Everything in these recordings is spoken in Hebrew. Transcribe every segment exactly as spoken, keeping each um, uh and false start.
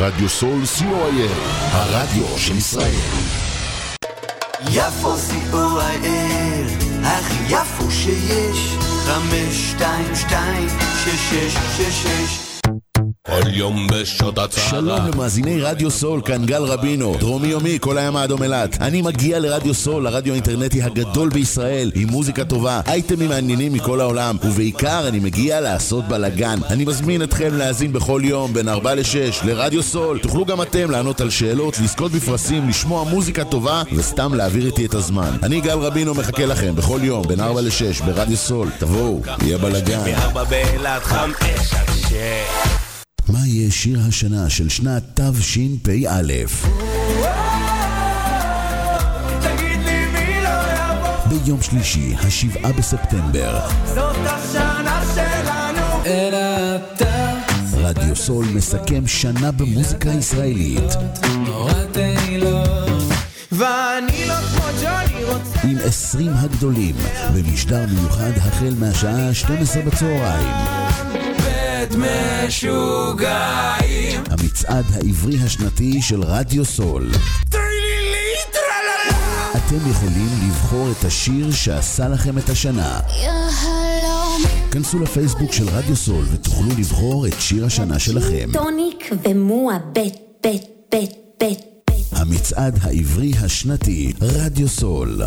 רדיו סול סי או איי אל, הרדיו של ישראל. יפו סי או איי אל, הכי יפו שיש, חמש שתיים שתיים שש שש שש שש. כל יום בשעות הצהרה. שלום למאזיני רדיו סול, כאן גל רבינו, דרומי יומי, כל הים האדום אילת. אני מגיע לרדיו סול, הרדיו האינטרנטי הגדול בישראל, עם מוזיקה טובה, אייטמים מעניינים מכל העולם, ובעיקר אני מגיע לעשות בלגן. אני מזמין אתכם להאזין בכל יום בין ארבע לשש לרדיו סול. תוכלו גם אתם לענות על שאלות, לזכות בפרסים, לשמוע מוזיקה טובה וסתם להעביר איתי את הזמן. אני גל רבינו מחכה לכם בכל יום בין ארבע לשש ברדיו סול. תבואו, יהיה בלגן. מארבע באילת חמש עד שש. מה יהיה שיר השנה של שנת תשפ"א? תגיד לי מי לא יבוא, ביום שלישי, השבעה בספטמבר, זאת השנה שלנו, אלא אתה. רדיו סול מסכם שנה במוזיקה הישראלית נורתי לו, ואני לא כמו ג'וני רוצה, עם עשרים הגדולים במשדר מיוחד החל מהשעה שתים עשרה בצהריים. משוגעים, המצעד העברי השנתי של רדיו סול. אתם יכולים לבחור את השיר שעשה לכם את השנה. כנסו לפייסבוק של רדיו סול ותוכלו לבחור את שיר השנה שלכם. טוניק ומועה בית בית בית בית. המצעד העברי השנתי, רדיו סול.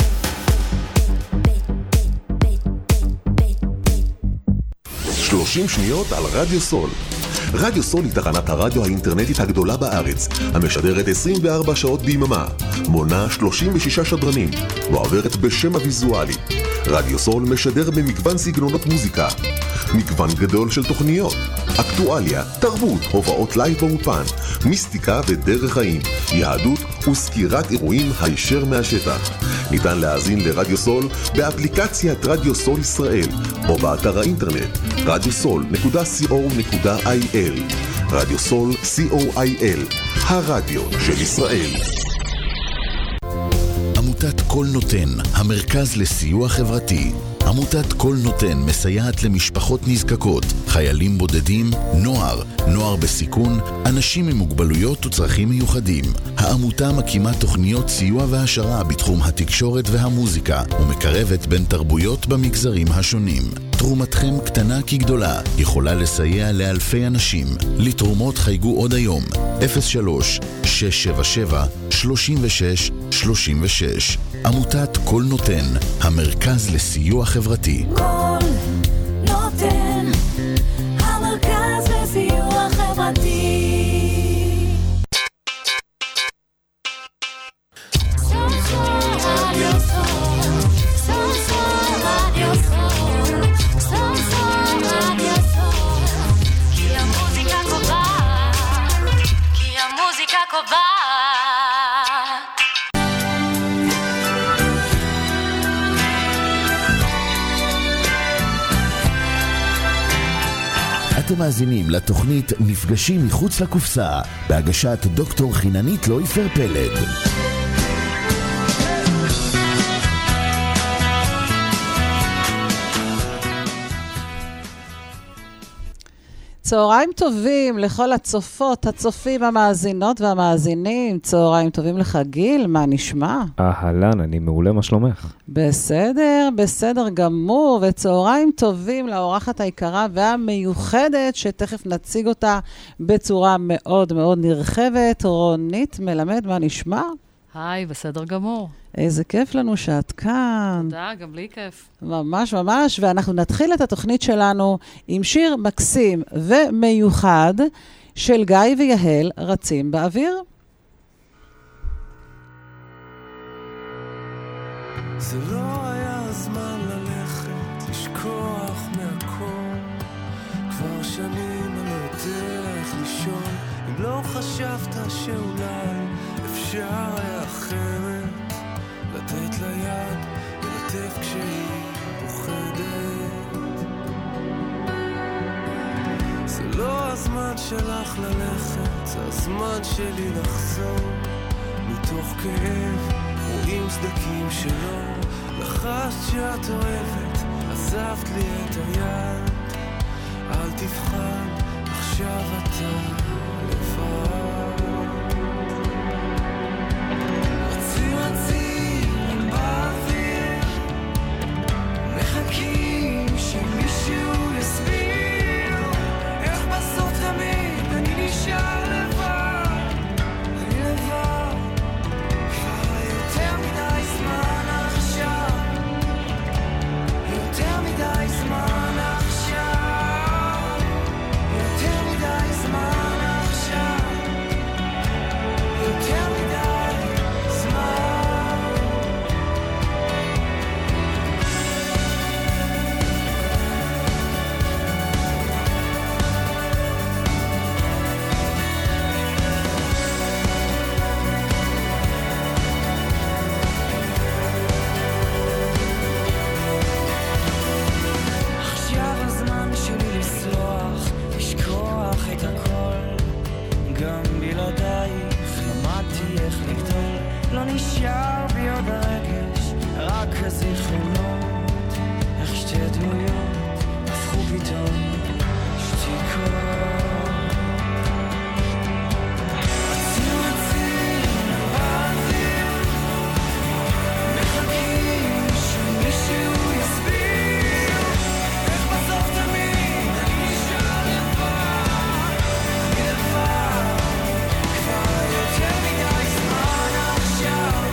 שלושים שניות על רדיו סול. רדיו סול היא תחנת הרדיו האינטרנטית הגדולה בארץ, המשדרת עשרים וארבע שעות ביממה, מונה שלושים ושישה שדרנים, ועוברת בשם הוויזואלי. רדיו סול משדר במגוון סגנונות מוזיקה, מגוון גדול של תוכניות, אקטואליה, תרבות, הופעות לייב באופן, מיסטיקה ודרך חיים, יהדות וסקירת אירועים הישר מהשטח. ניתן להאזין לרדיו סול באפליקציית רדיו סול ישראל או באתר האינטרנט רדיו סול נקודה סי או נקודה איי אל. רדיו סול סי או איי אל, הרדיו של ישראל. עמותת כל נותן, המרכז לסיוע חברתי. עמותת כל נותן מסייעת למשפחות נזקקות, חיילים בודדים, נוער, נוער בסיכון, אנשים עם מוגבלויות וצרכים מיוחדים. העמותה מקימה תוכניות סיוע והשרה בתחום התקשורת והמוזיקה, ומקרבת בין תרבויות במגזרים השונים. תרומתכם קטנה כגדולה, יכולה לסייע לאלפי אנשים. לתרומות חייגו עוד היום, אפס שלוש שש שבע שבע שלושים ושש שלושים ושש. עמותת כל נותן, המרכז לסיוע חברתי. כל נותן, המרכז לסיוע חברתי. אתם מאזינים לתוכנית מפגשים מחוץ לקופסה, בהגשת דוקטור חיננית לויפר פלד. צהריים טובים לכל הצופות, הצופים, המאזינות והמאזינים. צהריים טובים לך גיל, מה נשמע? אהלן, אני מעולה, מה שלומך? בסדר, בסדר גמור, וצהריים טובים לאורחת היקרה והמיוחדת, שתכף נציג אותה בצורה מאוד מאוד נרחבת. רונית מלמד, מה נשמע? היי, בסדר גמור. איזה כיף לנו שאת כאן. תודה, גם לי כיף. ממש ממש, ואנחנו נתחיל את התוכנית שלנו עם שיר מקסים ומיוחד של גיא ויהל, רצים באוויר. זה לא היה הזמן ללכת, לשכוח מהכל, כבר שנים אני לא יודע איך לישון, אם לא חשבת שאולי אפשר היה אחרת, לתת ליד ולטף כשהיא פוחדת. זה לא הזמן שלך ללכת, זה הזמן שלי לחזור, מתוך כאב רואים סדקים שלא לחשת שאת אוהבת, עזבת לי את היד, אל תבחן, עכשיו אתה לבד. נשאר בי עוד הרגש, רק הזיכרונות, איך שתי דמויות הפכו פתאום שתיקות. רצים רצים באוויר, מחכים שמישהו יסביר, איך בסוף תמיד אני נשאר לבד, אני לבד, כבר יותר מדי זמן עכשיו,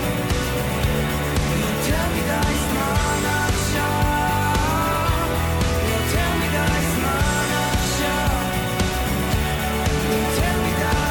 יותר מדי זמן עכשיו, יותר מדי זמן עכשיו, יותר מדי זמן.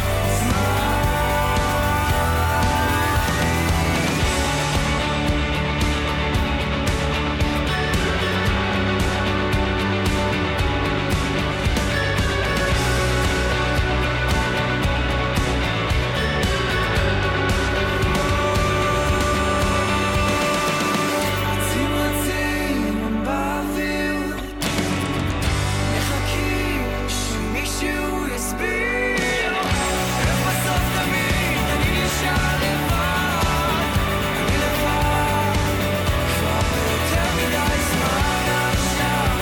רצים רצים באוויר, מחכים שמישהו יסביר, איך בסוף תמיד אני נשאר לבד, אני לבד, כבר יותר מדי זמן עכשיו,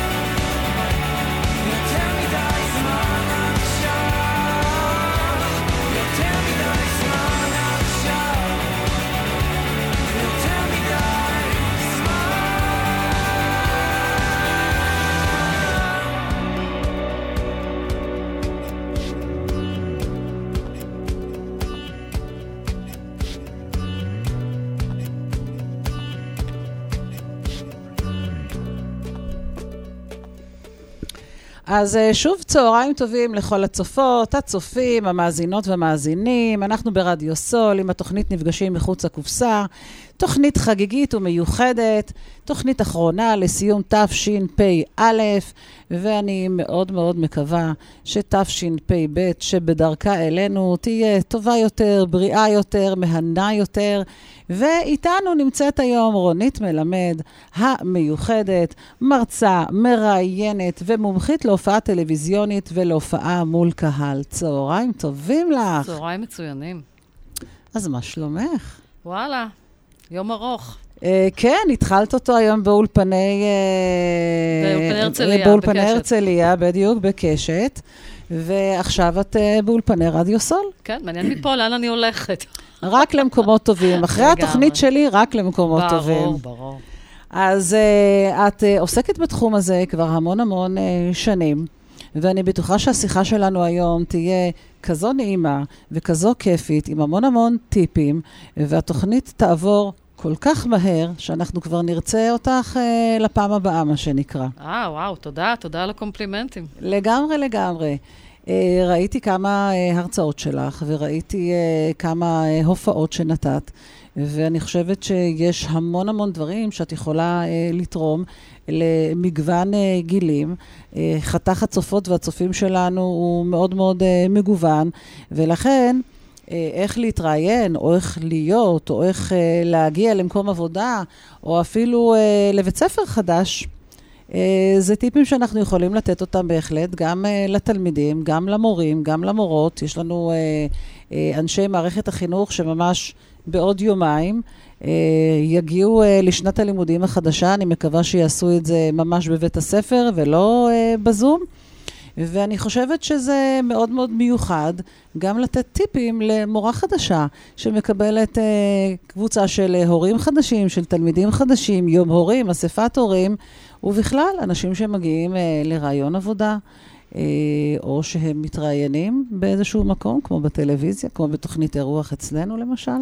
יותר מדי זמן עכשיו, יותר מדי זמן עכשיו, יותר מדי זמן. אז אה, שוב צהריים טובים לכל הצופות, הצופים, המאזינות והמאזינים. אנחנו ברדיו סול עם התוכנית נפגשים מחוץ לקופסה, תוכנית חגיגית ומיוחדת, תוכנית אחרונה לסיום תשפ"א, ואני מאוד מאוד מקווה שתשפ"ב שבדרכה אלינו תהיה טובה יותר, בריאה יותר, מהנה יותר. ואיתנו נמצאת היום רונית מלמד, המיוחדת, מרצה, מראיינת ומומחית להופעה טלוויזיונית ולהופעה מול קהל. צהריים טובים לך. צהריים מצוינים. אז מה שלומך? וואלה, יום ארוך. Uh, כן, התחלת אותו היום באולפני... Uh, באולפני הרצליה, באולפני בקשת. הרצליה, בדיוק, בקשת. ועכשיו את uh, באולפני רדיו סול. כן, מעניין מפה, לאן אני הולכת? רק למקומות טובים. אחרי לגמרי. התוכנית שלי, רק למקומות טובים. ברור, ברור. אז uh, את uh, עוסקת בתחום הזה כבר המון המון uh, שנים, ואני בטוחה שהשיחה שלנו היום תהיה כזו נעימה וכזו כיפית, עם המון המון טיפים, והתוכנית תעבור כל כך מהר, שאנחנו כבר נרצה אותך אה, לפעם הבאה, מה שנקרא. אה, וואו, תודה, תודה על הקומפלימנטים. לגמרי, לגמרי. אה, ראיתי כמה אה, הרצאות שלך, וראיתי אה, כמה אה, הופעות שנתת, ואני חושבת שיש המון המון דברים שאת יכולה אה, לתרום למגוון אה, גילים. אה, חתך הצופות והצופים שלנו הוא מאוד מאוד אה, מגוון, ולכן איך להתראיין, או איך להיות, או איך אה, להגיע למקום עבודה, או אפילו אה, לבית ספר חדש, אה, זה טיפים שאנחנו יכולים לתת אותם בהחלט, גם אה, לתלמידים, גם למורים, גם למורות. יש לנו אה, אה, אנשי מערכת החינוך שממש בעוד יומיים אה, יגיעו אה, לשנת הלימודים החדשה. אני מקווה שיעשו את זה ממש בבית הספר ולא אה, בזום. ואני חושבת שזה מאוד מאוד מיוחד גם לתת טיפים למורה חדשה שמקבלת אה, קבוצה של הורים חדשים, של תלמידים חדשים, יום הורים, אספת הורים, ובכלל אנשים שמגיעים אה, לרעיון עבודה, אה, או שהם מתראיינים באיזשהו מקום, כמו בטלוויזיה, כמו בתוכנית אירוח אצלנו למשל.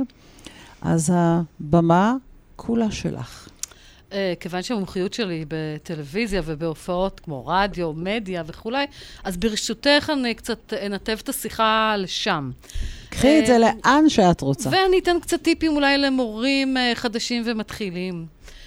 אז הבמה כולה שלך. Uh, כיוון שהמומחיות שלי בטלוויזיה ובהופעות כמו רדיו, מדיה וכולי, אז ברשותך אני קצת אנתב את השיחה לשם. קחי את זה לאן שאת רוצה. ואני אתן קצת טיפים אולי למורים uh, חדשים ומתחילים.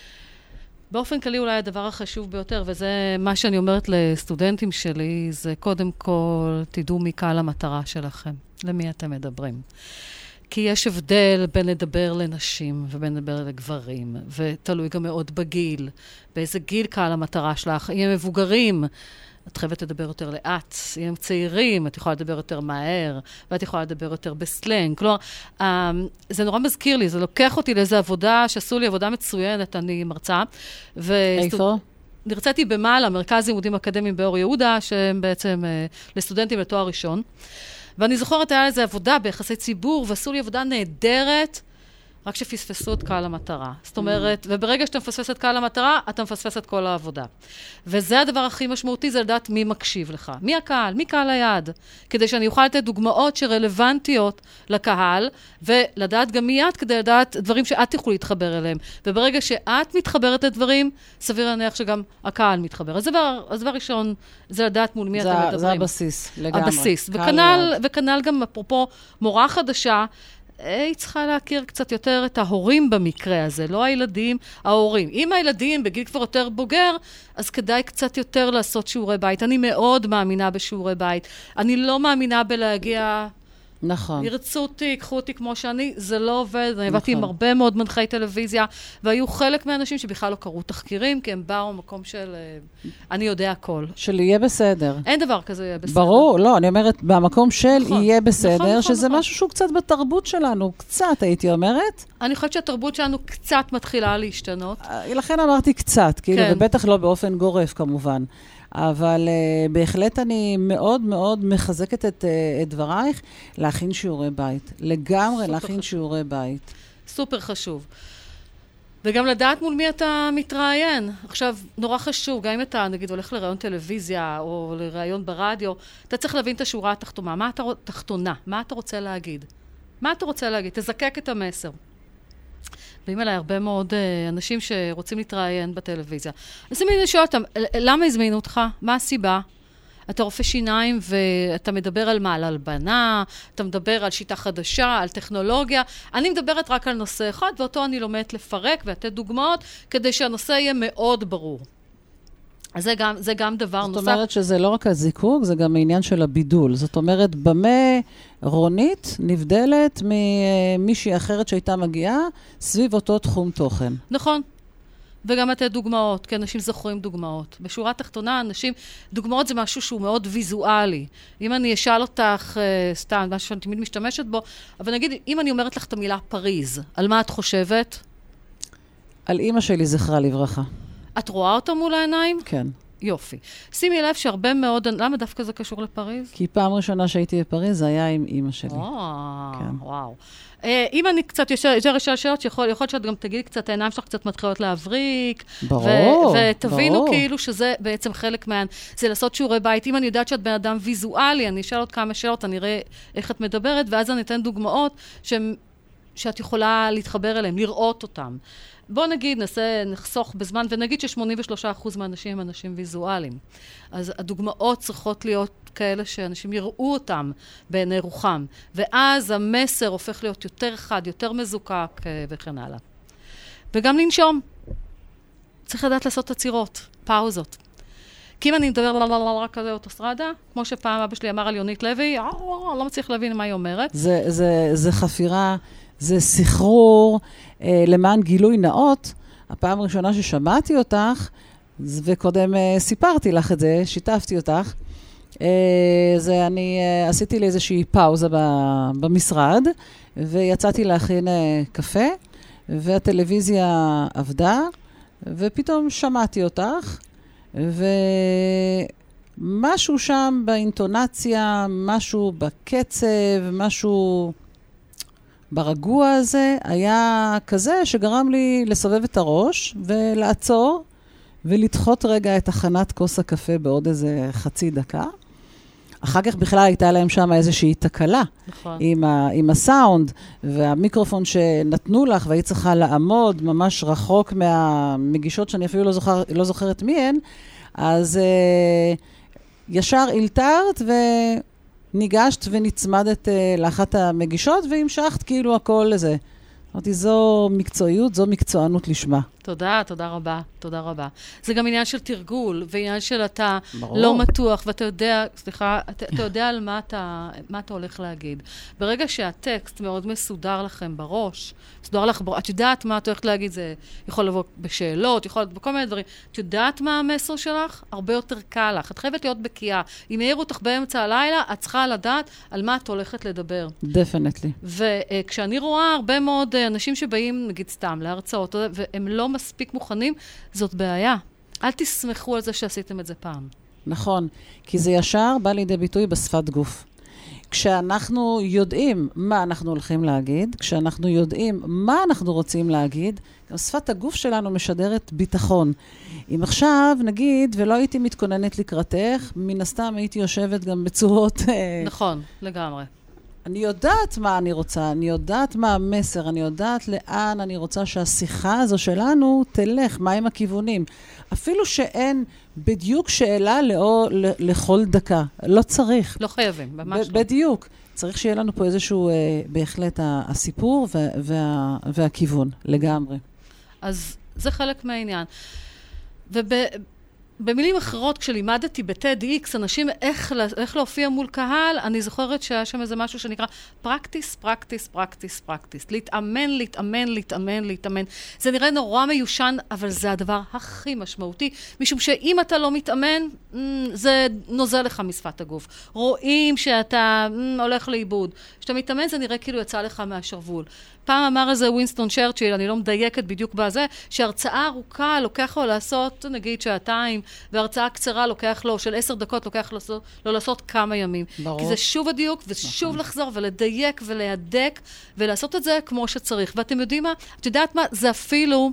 באופן כללי אולי הדבר החשוב ביותר, וזה מה שאני אומרת לסטודנטים שלי, זה קודם כל תדעו מי קהל המטרה שלכם, למי אתם מדברים. כי יש הבדל בין לדבר לנשים ובין לדבר לגברים, ותלוי גם מאוד בגיל, באיזה גיל קהל המטרה שלך, אם הם מבוגרים, את חייבת לדבר יותר לאט. אם הם צעירים, את יכולה לדבר יותר מהר, ואת יכולה לדבר יותר בסלנג. כלומר, זה נורא מזכיר לי, זה לוקח אותי לאיזו עבודה שעשו לי עבודה מצוינת, אני מרצה. איפה? נרציתי במעלה, מרכז לימודים אקדמיים באור יהודה, שהם בעצם לסטודנטים לתואר ראשון. ואני זוכרת, היה איזו עבודה ביחסי ציבור, ועשו לי עבודה נהדרת, רק שפספסו את קהל המטרה. זאת אומרת, וברגע שאתה מפספס את קהל המטרה, אתה מפספס את כל העבודה. וזה הדבר הכי משמעותי, זה לדעת מי מקשיב לך. מי הקהל? מי קהל היעד? כדי שאני אוכל לתת דוגמאות שרלוונטיות לקהל, ולדעת גם מי את, כדי לדעת דברים שאת תוכלו להתחבר אליהם. וברגע שאת מתחברת לדברים, סביר להניח שגם הקהל מתחבר. אז דבר, אז דבר ראשון, זה לדעת מול מי אתם מדברים. זה הבסיס, לגמרי. הבסיס. וכנל, וכנל גם, אפרופו, מורה חדשה, היא צריכה להכיר קצת יותר את ההורים במקרה הזה, לא הילדים, ההורים. אם הילדים בגיל כבר יותר בוגר, אז כדאי קצת יותר לעשות שיעורי בית. אני מאוד מאמינה בשיעורי בית. אני לא מאמינה בלהגיע... נכון. ירצו אותי, קחו אותי כמו שאני, זה לא עובד. אני עבדתי עם הרבה מאוד מנחי טלוויזיה, והיו חלק מהאנשים שבכלל לא קראו תחקירים, כי הם באו במקום של... אני יודע הכל. של יהיה בסדר. אין דבר כזה יהיה בסדר. ברור, לא, אני אומרת, במקום של נכון, יהיה בסדר, נכון, נכון, שזה נכון. משהו שהוא קצת בתרבות שלנו, קצת, הייתי אומרת. אני חושבת שהתרבות שלנו קצת מתחילה להשתנות. לכן אמרתי קצת, כאילו, כן. ובטח לא באופן גורף כמובן. אבל uh, בהחלט אני מאוד מאוד מחזקת את, uh, את דברייך להכין שיעורי בית. לגמרי להכין חשוב. שיעורי בית. סופר חשוב. וגם לדעת מול מי אתה מתראיין. עכשיו, נורא חשוב, גם אם אתה, נגיד, הולך לראיון טלוויזיה או לראיון ברדיו, אתה צריך להבין את השורה התחתונה. מה אתה, תחתונה? מה אתה רוצה להגיד? מה אתה רוצה להגיד? תזקק את המסר. באים אליי הרבה מאוד uh, אנשים שרוצים להתראיין בטלוויזיה. אז אני שואל אותם, למה הזמינו אותך? מה הסיבה? אתה רופא שיניים ואתה מדבר על מה? על הלבנה, אתה מדבר על שיטה חדשה, על טכנולוגיה. אני מדברת רק על נושא אחד, ואותו אני לומדת לפרק ולתת דוגמאות, כדי שהנושא יהיה מאוד ברור. אז זה גם, זה גם דבר זאת נוסף. זאת אומרת שזה לא רק הזיקוק, זה גם העניין של הבידול. זאת אומרת, במה רונית נבדלת ממישהי אחרת שהייתה מגיעה סביב אותו תחום תוכן. נכון. וגם לתת דוגמאות, כי אנשים זוכרים דוגמאות. בשורה תחתונה, אנשים, דוגמאות זה משהו שהוא מאוד ויזואלי. אם אני אשאל אותך, סתם, משהו שאני תמיד משתמשת בו, אבל נגיד, אם אני אומרת לך את המילה פריז, על מה את חושבת? על אמא שלי זכרה לברכה. את רואה אותו מול העיניים? כן. יופי. שימי לב שהרבה מאוד, למה דווקא זה קשור לפריז? כי פעם ראשונה שהייתי בפריז, זה היה עם אמא שלי. כן. וואו. אם אני קצת יותר אשאל שאלות, שיכול להיות שאת גם תגידי קצת, העיניים שלך קצת מתחילות להבריק. ברור, ותבינו כאילו שזה בעצם חלק מהן, זה לעשות שיעורי בית. אם אני יודעת שאת בן אדם ויזואלי, אני אשאל עוד כמה שאלות, אני אראה איך את מדברת, ואז אני אתן דוגמאות שאת יכולה להתחבר אליהן, לראות אותן. בוא נגיד, נעשה, נחסוך בזמן, ונגיד ש-שמונים ושלושה אחוז מהאנשים הם אנשים ויזואליים. אז הדוגמאות צריכות להיות כאלה שאנשים יראו אותם בעיני רוחם. ואז המסר הופך להיות יותר חד, יותר מזוקק וכן הלאה. וגם לנשום. צריך לדעת לעשות עצירות, פאוזות. כי אם אני מדבר רק כזה אוטוסטרדה, כמו שפעם אבא שלי אמר על יונית לוי, לא מצליח להבין מה היא אומרת. זה, זה, זה חפירה, זה סחרור, אה, למען גילוי נאות. הפעם הראשונה ששמעתי אותך, וקודם אה, סיפרתי לך את זה, שיתפתי אותך, אה, זה אני אה, עשיתי לי איזושהי פאוזה ב, במשרד, ויצאתי להכין אה, קפה, והטלוויזיה עבדה, ופתאום שמעתי אותך, ומשהו שם באינטונציה, משהו בקצב, משהו ברגוע הזה, היה כזה שגרם לי לסובב את הראש ולעצור ולדחות רגע את הכנת כוס הקפה בעוד איזה חצי דקה. אחר כך בכלל הייתה להם שם איזושהי תקלה, נכון. עם, ה, עם הסאונד והמיקרופון שנתנו לך, והיא צריכה לעמוד ממש רחוק מהמגישות שאני אפילו לא, זוכר, לא זוכרת מי הן, אז uh, ישר אילתרת וניגשת ונצמדת uh, לאחת המגישות, והמשכת כאילו הכל לזה. אמרתי, זו מקצועיות, זו מקצוענות לשמה. תודה, תודה רבה, תודה רבה. זה גם עניין של תרגול, ועניין של אתה לא מתוח, ואתה יודע, סליחה, אתה, אתה יודע על מה אתה, מה אתה הולך להגיד. ברגע שהטקסט מאוד מסודר לכם בראש, מסודר לך בראש, את יודעת מה את הולכת להגיד, זה יכול לבוא בשאלות, יכול לבוא בכל מיני דברים. את יודעת מה המסר שלך? הרבה יותר קל לך. את חייבת להיות בקיאה. אם העירו אותך באמצע הלילה, את צריכה לדעת על מה את הולכת לדבר. דפנטלי. וכשאני רואה הרבה מאוד אנשים שבאים, נגיד סתם, להרצאות, והם לא מספיק מוכנים, זאת בעיה. אל תסמכו על זה שעשיתם את זה פעם. נכון, כי זה ישר בא לידי ביטוי בשפת גוף. כשאנחנו יודעים מה אנחנו הולכים להגיד, כשאנחנו יודעים מה אנחנו רוצים להגיד, גם שפת הגוף שלנו משדרת ביטחון. אם עכשיו, נגיד, ולא הייתי מתכוננת לקראתך, מן הסתם הייתי יושבת גם בצורות... נכון, לגמרי. אני יודעת מה אני רוצה, אני יודעת מה המסר, אני יודעת לאן אני רוצה שהשיחה הזו שלנו תלך, מהם הכיוונים. אפילו שאין בדיוק שאלה לא, לכל דקה, לא צריך. לא חייבים, ממש לא. בדיוק. צריך שיהיה לנו פה איזשהו, אה, בהחלט, הסיפור וה, וה, והכיוון, לגמרי. אז זה חלק מהעניין. וב... במילים אחרות, כשלימדתי ב-TEDx, אנשים איך, איך להופיע מול קהל, אני זוכרת שהיה שם איזה משהו שנקרא פרקטיס, פרקטיס, פרקטיס, פרקטיס. להתאמן, להתאמן, להתאמן, להתאמן. זה נראה נורא מיושן, אבל זה הדבר הכי משמעותי, משום שאם אתה לא מתאמן, זה נוזל לך משפת הגוף. רואים שאתה הולך לאיבוד. כשאתה מתאמן, זה נראה כאילו יצא לך מהשרוול. פעם אמר איזה ווינסטון צ'רצ'יל, אני לא מדייקת בדיוק בזה, שהרצאה ארוכה לוקח לו לעשות, נגיד, שעתיים, והרצאה קצרה לוקח לו, של עשר דקות לוקח לו, לא לעשות כמה ימים. ברור. כי זה שוב הדיוק, ושוב נכון. לחזור ולדייק ולהדק, ולעשות את זה כמו שצריך. ואתם יודעים מה? את יודעת מה? זה אפילו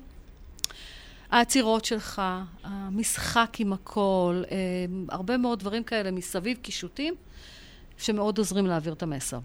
העצירות שלך, המשחק עם הכל, הרבה מאוד דברים כאלה מסביב, קישוטים, שמאוד עוזרים להעביר את המסר.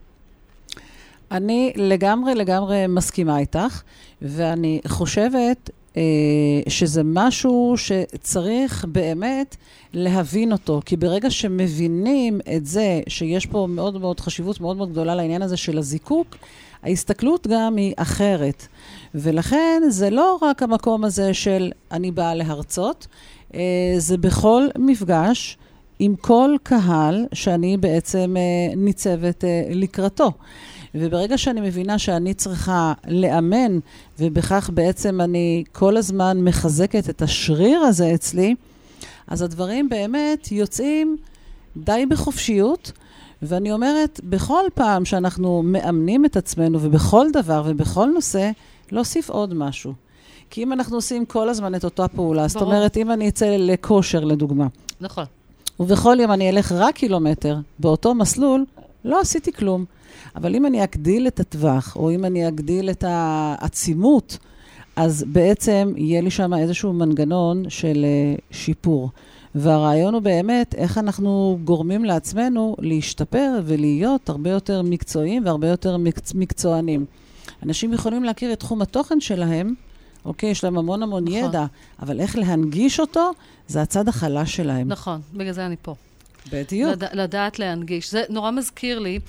אני לגמרי, לגמרי מסכימה איתך, ואני חושבת אה, שזה משהו שצריך באמת להבין אותו, כי ברגע שמבינים את זה, שיש פה מאוד מאוד חשיבות מאוד מאוד גדולה לעניין הזה של הזיקוק, ההסתכלות גם היא אחרת. ולכן זה לא רק המקום הזה של אני באה להרצות, אה, זה בכל מפגש עם כל קהל שאני בעצם אה, ניצבת אה, לקראתו. וברגע שאני מבינה שאני צריכה לאמן, ובכך בעצם אני כל הזמן מחזקת את השריר הזה אצלי, אז הדברים באמת יוצאים די בחופשיות, ואני אומרת, בכל פעם שאנחנו מאמנים את עצמנו, ובכל דבר ובכל נושא, להוסיף עוד משהו. כי אם אנחנו עושים כל הזמן את אותה פעולה, זאת אומרת, אם אני אצא לכושר לדוגמה, נכון. ובכל יום אני אלך רק קילומטר באותו מסלול, לא עשיתי כלום. אבל אם אני אגדיל את הטווח, או אם אני אגדיל את העצימות, אז בעצם יהיה לי שם איזשהו מנגנון של שיפור. והרעיון הוא באמת איך אנחנו גורמים לעצמנו להשתפר ולהיות הרבה יותר מקצועיים והרבה יותר מקצוענים. אנשים יכולים להכיר את תחום התוכן שלהם, אוקיי, יש להם המון המון נכון. ידע, אבל איך להנגיש אותו, זה הצד החלש שלהם. נכון, בגלל זה אני פה. בדיוק. לד... לדעת להנגיש. זה נורא מזכיר לי,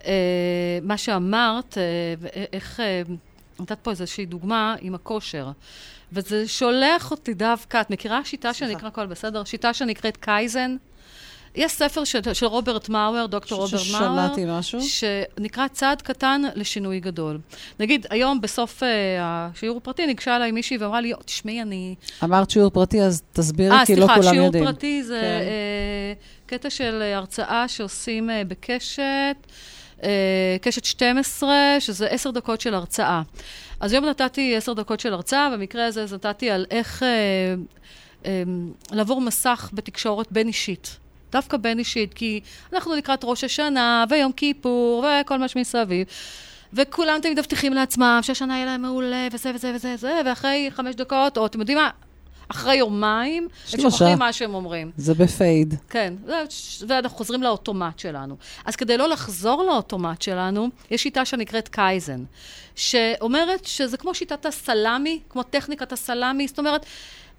אה, מה שאמרת, אה, איך, אה, נתת פה איזושהי דוגמה עם הכושר, וזה שולח אותי דווקא, את מכירה שיטה שנקרא כל בסדר? שיטה שנקראת קייזן? יש ספר של, של רוברט מאואר, דוקטור רוברט מאואר, ששמעתי משהו, שנקרא צעד קטן לשינוי גדול. נגיד, היום בסוף uh, השיעור הפרטי, ניגשה אליי מישהי ואמרה לי, תשמעי, אני... אמרת שיעור פרטי, אז תסבירי, כי לא כולם יודעים. אה, סליחה, שיעור פרטי זה כן. uh, קטע של הרצאה שעושים uh, בקשת, uh, קשת שתים עשרה, שזה עשר דקות של הרצאה. אז היום נתתי עשר דקות של הרצאה, במקרה הזה נתתי על איך uh, um, לעבור מסך בתקשורת בין אישית. דווקא בין אישית, כי אנחנו לקראת ראש השנה, ויום כיפור, וכל מה שמסביב. וכולם תמיד מבטיחים לעצמם שהשנה יהיה להם מעולה, וזה וזה וזה וזה, ואחרי חמש דקות, או אתם יודעים מה, אחרי יומיים, הם שוכחים מה שהם אומרים. זה בפייד. כן, ואנחנו חוזרים לאוטומט שלנו. אז כדי לא לחזור לאוטומט שלנו, יש שיטה שנקראת קייזן, שאומרת שזה כמו שיטת הסלמי, כמו טכניקת הסלמי, זאת אומרת,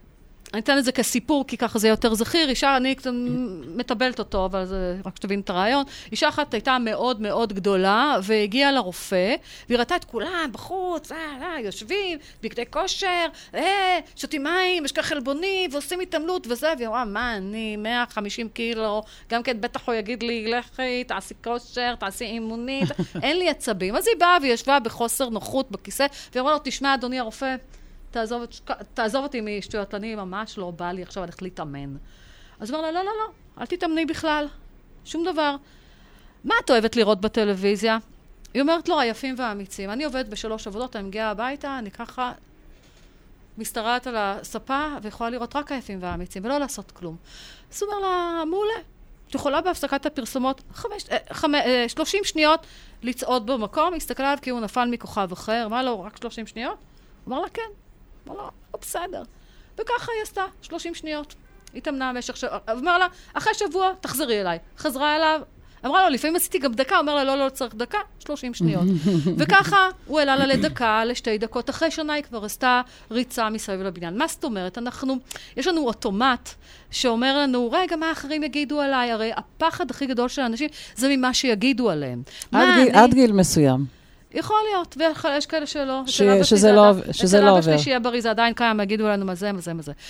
אני אתן את זה כסיפור, כי ככה זה יותר זכיר. אישה, אני מטבלת אותו, אבל זה רק שתבין את הרעיון. אישה אחת הייתה מאוד מאוד גדולה, והגיעה לרופא, והיא ראתה את כולם בחוץ, אה, אה, יושבים, בגדי כושר, אה, שותים מים, משקע חלבוני, ועושים התעמלות וזה, והיא אמרה, מה, אני מאה וחמישים קילו, גם כן בטח הוא יגיד לי, לכי, תעשי כושר, תעשי אימונית, אין לי עצבים. אז היא באה וישבה בחוסר נוחות בכיסא, והיא אמרה לו, תשמע, אדוני הרופא, תעזוב, תעזוב אותי משטויות, אני ממש לא בא לי עכשיו הלכת להתאמן. אז הוא אומר לה, לא, לא, לא, אל תתאמני בכלל, שום דבר. מה את אוהבת לראות בטלוויזיה? היא אומרת לו, היפים והאמיצים. אני עובדת בשלוש עבודות, אני מגיעה הביתה, אני ככה מסתרעת על הספה, ויכולה לראות רק היפים והאמיצים, ולא לעשות כלום. אז הוא אומר לה, מעולה, את יכולה בהפסקת הפרסומות, חמש, חמש, שלושים שניות לצעוד במקום, הסתכלה עליו כי הוא נפל מכוכב אחר, מה לא, רק שלושים שניות? הוא אומר לה, כן. אמר לה, הוא בסדר. וככה היא עשתה, שלושים שניות. היא תמנה במשך שבוע. אמר לה, אחרי שבוע, תחזרי אליי. חזרה אליו, אמרה לו, לפעמים עשיתי גם דקה, אומר לה, לא, לא, לא צריך דקה, שלושים שניות. וככה הוא העלה לה לדקה, לשתי דקות. אחרי שנה היא כבר עשתה ריצה מסביב לבניין. מה זאת אומרת? אנחנו, יש לנו אוטומט שאומר לנו, רגע, מה האחרים יגידו עליי? הרי הפחד הכי גדול של האנשים זה ממה שיגידו עליהם. עד, גיל, אני... עד גיל מסוים. יכול להיות, ויש כאלה שלא. ש... שזה לא עובר. אצל אבא שלי שיהיה בריא, זה עדיין קיים, יגידו לנו מה זה, מה זה, מה זה.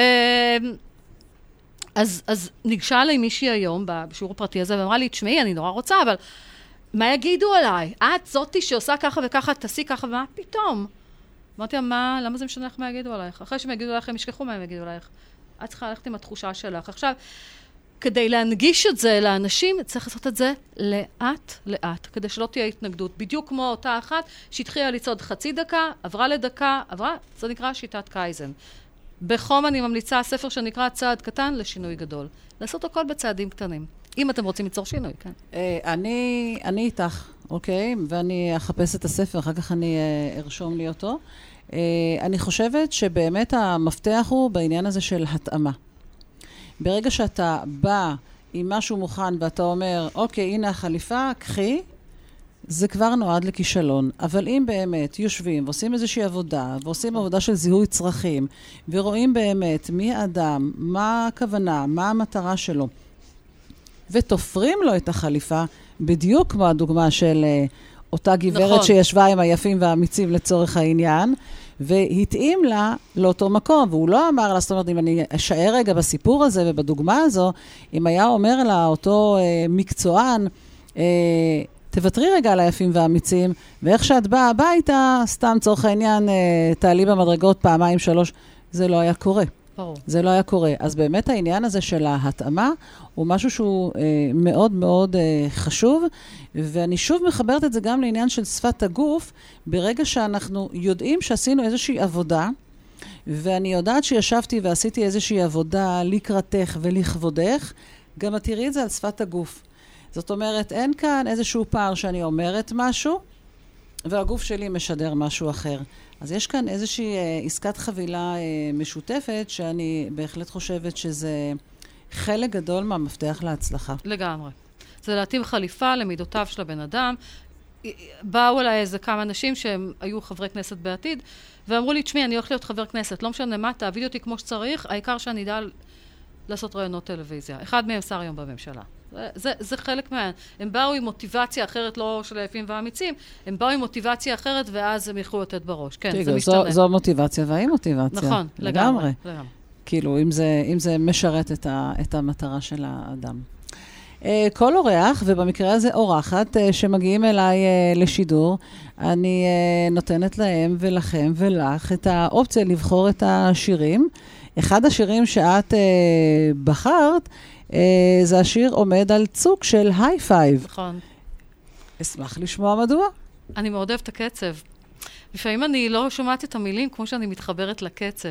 אז, אז ניגשה לי מישהי היום, בשיעור הפרטי הזה, ואמרה לי, תשמעי, אני נורא רוצה, אבל מה יגידו עליי? את זאתי שעושה ככה וככה, תעשי ככה, ומה פתאום? אמרתי, מה, למה זה משנה לך מה יגידו עלייך? אחרי שהם יגידו עלייך, הם ישכחו מה הם יגידו עלייך. את צריכה ללכת עם התחושה שלך. עכשיו, כדי להנגיש את זה לאנשים, צריך לעשות את זה לאט לאט, כדי שלא תהיה התנגדות. בדיוק כמו אותה אחת שהתחילה לצעוד חצי דקה, עברה לדקה, עברה, זה נקרא שיטת קייזן. בחום אני ממליצה ספר שנקרא צעד קטן לשינוי גדול. לעשות הכל בצעדים קטנים. אם אתם רוצים ליצור שינוי, כן. אני, אני איתך, אוקיי? ואני אחפש את הספר, אחר כך אני ארשום לי אותו. אני חושבת שבאמת המפתח הוא בעניין הזה של התאמה. ברגע שאתה בא עם משהו מוכן ואתה אומר, אוקיי, הנה החליפה, קחי, זה כבר נועד לכישלון. אבל אם באמת יושבים ועושים איזושהי עבודה, ועושים עבודה של זיהוי צרכים, ורואים באמת מי האדם, מה הכוונה, מה המטרה שלו, ותופרים לו את החליפה, בדיוק כמו הדוגמה של אותה גברת נכון. שישבה עם היפים והאמיצים לצורך העניין, והתאים לה לאותו מקום, והוא לא אמר לה, זאת אומרת, אם אני אשאר רגע בסיפור הזה ובדוגמה הזו, אם היה אומר לה אותו אה, מקצוען, אה, תוותרי רגע על היפים והאמיצים, ואיך שאת באה הביתה, סתם צורך העניין, אה, תעלי במדרגות פעמיים שלוש, זה לא היה קורה. ברור. זה לא היה קורה. אז באמת העניין הזה של ההתאמה, הוא משהו שהוא אה, מאוד מאוד אה, חשוב, ואני שוב מחברת את זה גם לעניין של שפת הגוף, ברגע שאנחנו יודעים שעשינו איזושהי עבודה, ואני יודעת שישבתי ועשיתי איזושהי עבודה לקראתך ולכבודך, גם תראי את זה על שפת הגוף. זאת אומרת, אין כאן איזשהו פער שאני אומרת משהו, והגוף שלי משדר משהו אחר. אז יש כאן איזושהי אה, עסקת חבילה אה, משותפת, שאני בהחלט חושבת שזה חלק גדול מהמפתח להצלחה. לגמרי. זה להתאים חליפה למידותיו של הבן אדם. באו אליי איזה כמה אנשים שהם היו חברי כנסת בעתיד, ואמרו לי, תשמעי, אני הולך להיות חבר כנסת, לא משנה מה, תעביד אותי כמו שצריך, העיקר שאני אדע לעשות רעיונות טלוויזיה. אחד מהם שר היום בממשלה. זה, זה, זה חלק מה... הם באו עם מוטיבציה אחרת, לא של היפים והאמיצים, הם באו עם מוטיבציה אחרת, ואז הם יכלו לתת בראש. כן, תיגו, זה משתנה. זו, זו מוטיבציה והיא מוטיבציה. נכון, לגמרי. לגמרי. כאילו, אם זה, אם זה משרת את, ה, את המטרה של האדם. כל אורח, ובמקרה הזה אורחת, שמגיעים אליי לשידור, אני נותנת להם ולכם ולך את האופציה לבחור את השירים. אחד השירים שאת בחרת, זה השיר עומד על צוק של היי פייב. נכון. אשמח לשמוע מדוע. אני מאוד אוהבת את הקצב. לפעמים אני לא שומעת את המילים כמו שאני מתחברת לקצב.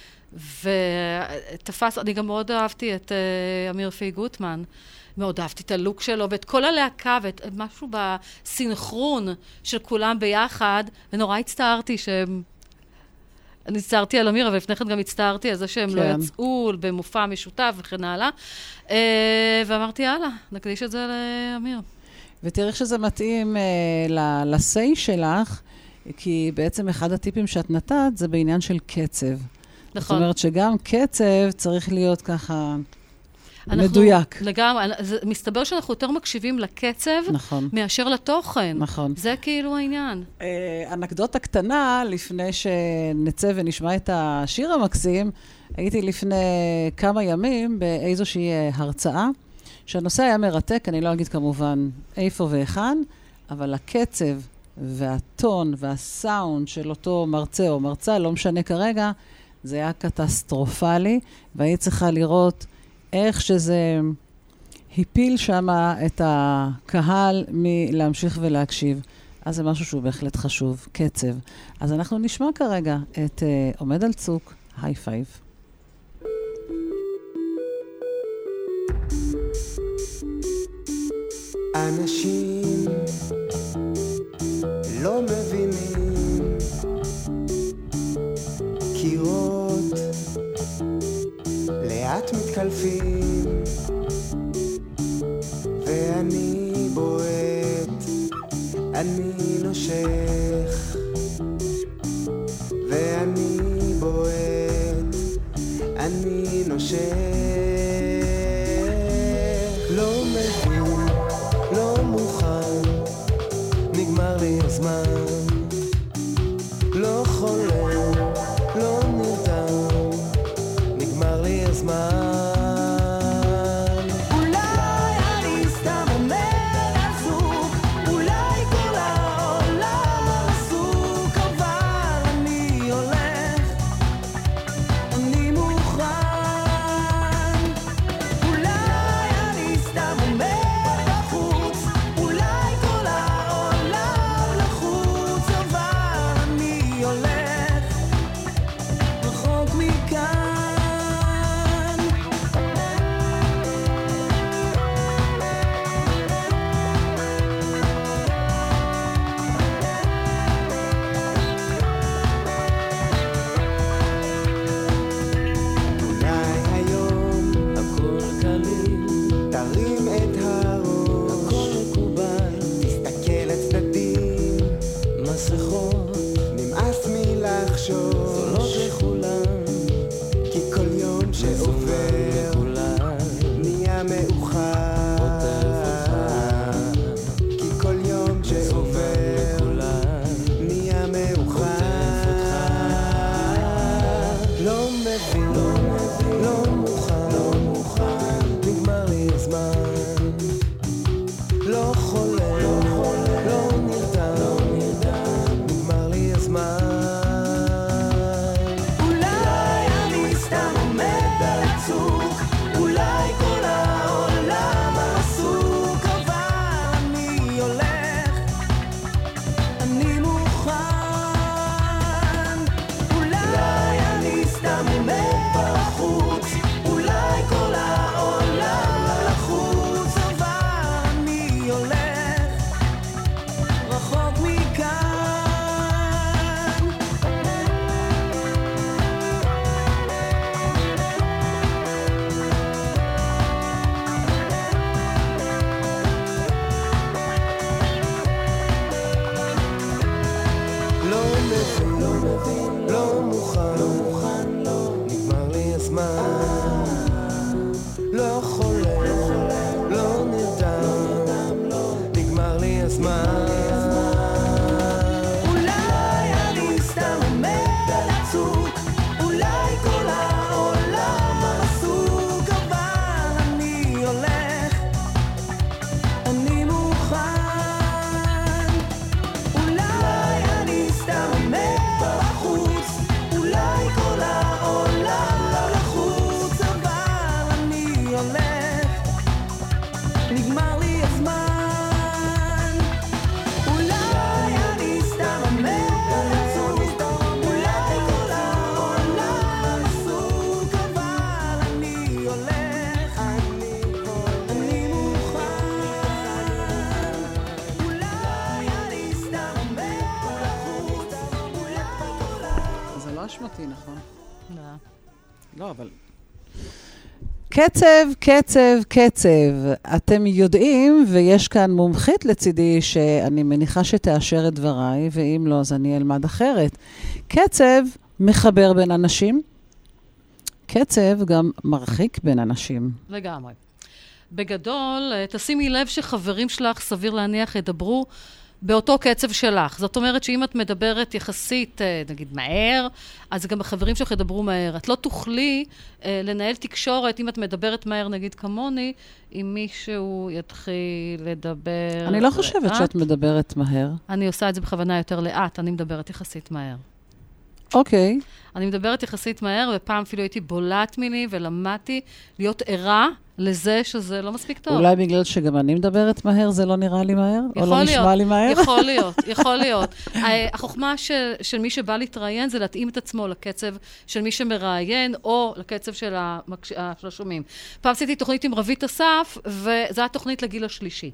ותפס, אני גם מאוד אהבתי את uh, אמיר פי גוטמן. מאוד אהבתי את הלוק שלו, ואת כל הלהקה, ואת משהו בסינכרון של כולם ביחד, ונורא הצטערתי שהם... אני הצטערתי על אמיר, אבל לפני כן גם הצטערתי על זה שהם כן. לא יצאו במופע משותף וכן הלאה. אה, ואמרתי, יאללה, נקדיש את זה לאמיר. ותראי שזה מתאים אה, לסי שלך, כי בעצם אחד הטיפים שאת נתת זה בעניין של קצב. נכון. זאת אומרת שגם קצב צריך להיות ככה מדויק. לגמרי, מסתבר שאנחנו יותר מקשיבים לקצב, נכון. מאשר לתוכן. נכון. זה כאילו העניין. אנקדוטה קטנה, לפני שנצא ונשמע את השיר המקסים, הייתי לפני כמה ימים באיזושהי הרצאה, שהנושא היה מרתק, אני לא אגיד כמובן איפה ואיכן, אבל הקצב והטון והסאונד של אותו מרצה או מרצה, לא משנה כרגע, זה היה קטסטרופלי, והיא צריכה לראות איך שזה הפיל שם את הקהל מלהמשיך ולהקשיב. אז זה משהו שהוא בהחלט חשוב, קצב. אז אנחנו נשמע כרגע את uh, עומד על צוק, היי פייב. אנשים לא מבינים קירות לאט מתקלפים ואני בועט, אני נושך ואני בועט, אני נושך. לא מבין, לא מוכן, נגמר לי הזמן, לא חולם, לא נרדם, נגמר לי הזמן. קצב, קצב, קצב. אתם יודעים, ויש כאן מומחית לצידי שאני מניחה שתאשר את דבריי, ואם לא, אז אני אלמד אחרת. קצב מחבר בין אנשים, קצב גם מרחיק בין אנשים. לגמרי. בגדול, תשימי לב שחברים שלך, סביר להניח, ידברו באותו קצב שלך. זאת אומרת שאם את מדברת יחסית, נגיד, מהר, אז גם החברים שלך ידברו מהר. את לא תוכלי אה, לנהל תקשורת, אם את מדברת מהר, נגיד כמוני, אם מישהו יתחיל לדבר... אני לא חושבת לאט. שאת מדברת מהר. אני עושה את זה בכוונה יותר לאט, אני מדברת יחסית מהר. אוקיי. Okay. אני מדברת יחסית מהר, ופעם אפילו הייתי בולעת מיני, ולמדתי להיות ערה לזה שזה לא מספיק טוב. אולי בגלל שגם אני מדברת מהר, זה לא נראה לי מהר? או לא נשמע לי מהר? יכול להיות, יכול להיות. החוכמה של, של מי שבא להתראיין, זה להתאים את עצמו לקצב של מי שמראיין, או לקצב של השומעים. פעם עשיתי תוכנית עם רבית אסף, וזו התוכנית לגיל השלישי.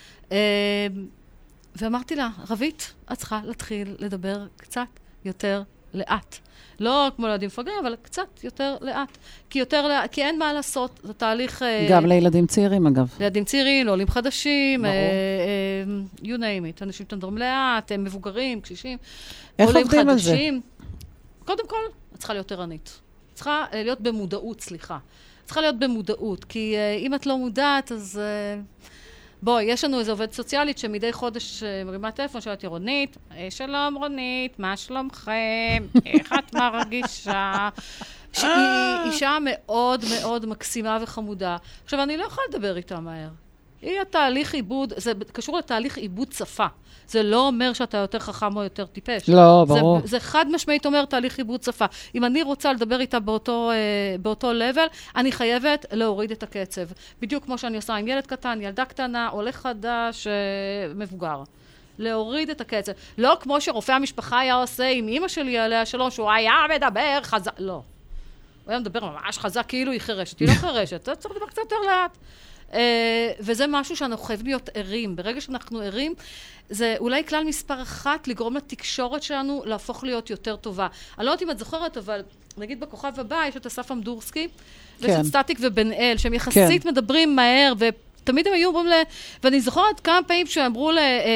ואמרתי לה, רבית, את צריכה להתחיל לדבר קצת יותר לאט. לא כמו לילדים מפגרים, אבל קצת יותר לאט. כי יותר לאט, כי אין מה לעשות, זה תהליך... גם לילדים צעירים, אגב. לילדים צעירים, לעולים חדשים, you name it, אנשים תנדרום לאט, הם מבוגרים, קשישים. איך עובדים על זה? קודם כל, את צריכה להיות ערנית. צריכה להיות במודעות, סליחה. צריכה להיות במודעות, כי אם את לא מודעת, אז... בואי, יש לנו איזו עובדת סוציאלית שמדי חודש מרימה טלפון, שואלת רונית, שלום רונית, מה שלומכם? איך את מרגישה? שהיא אישה מאוד מאוד מקסימה וחמודה. עכשיו, אני לא יכולה לדבר איתה מהר. היא התהליך עיבוד, זה קשור לתהליך עיבוד שפה. זה לא אומר שאתה יותר חכם או יותר טיפש. לא, ברור. זה, זה חד משמעית אומר תהליך עיבוד שפה. אם אני רוצה לדבר איתה באותו, אה, באותו level, אני חייבת להוריד את הקצב. בדיוק כמו שאני עושה עם ילד קטן, ילדה קטנה, עולה חדש, אה, מבוגר. להוריד את הקצב. לא כמו שרופא המשפחה היה עושה עם אמא שלי עליה שלום, שהוא היה מדבר חזק. לא. הוא היה מדבר ממש חזק, כאילו היא חרשת. היא לא חרשת. אתה צריך לדבר קצת יותר לאט. Uh, וזה משהו שאנחנו חייבים להיות ערים. ברגע שאנחנו ערים, זה אולי כלל מספר אחת לגרום לתקשורת שלנו להפוך להיות יותר טובה. אני לא יודעת אם את זוכרת, אבל נגיד בכוכב הבא יש את אסף אמדורסקי, כן. ויש את סטטיק ובן אל, שהם יחסית כן. מדברים מהר, ותמיד הם היו אומרים ל... ואני זוכרת כמה פעמים שאמרו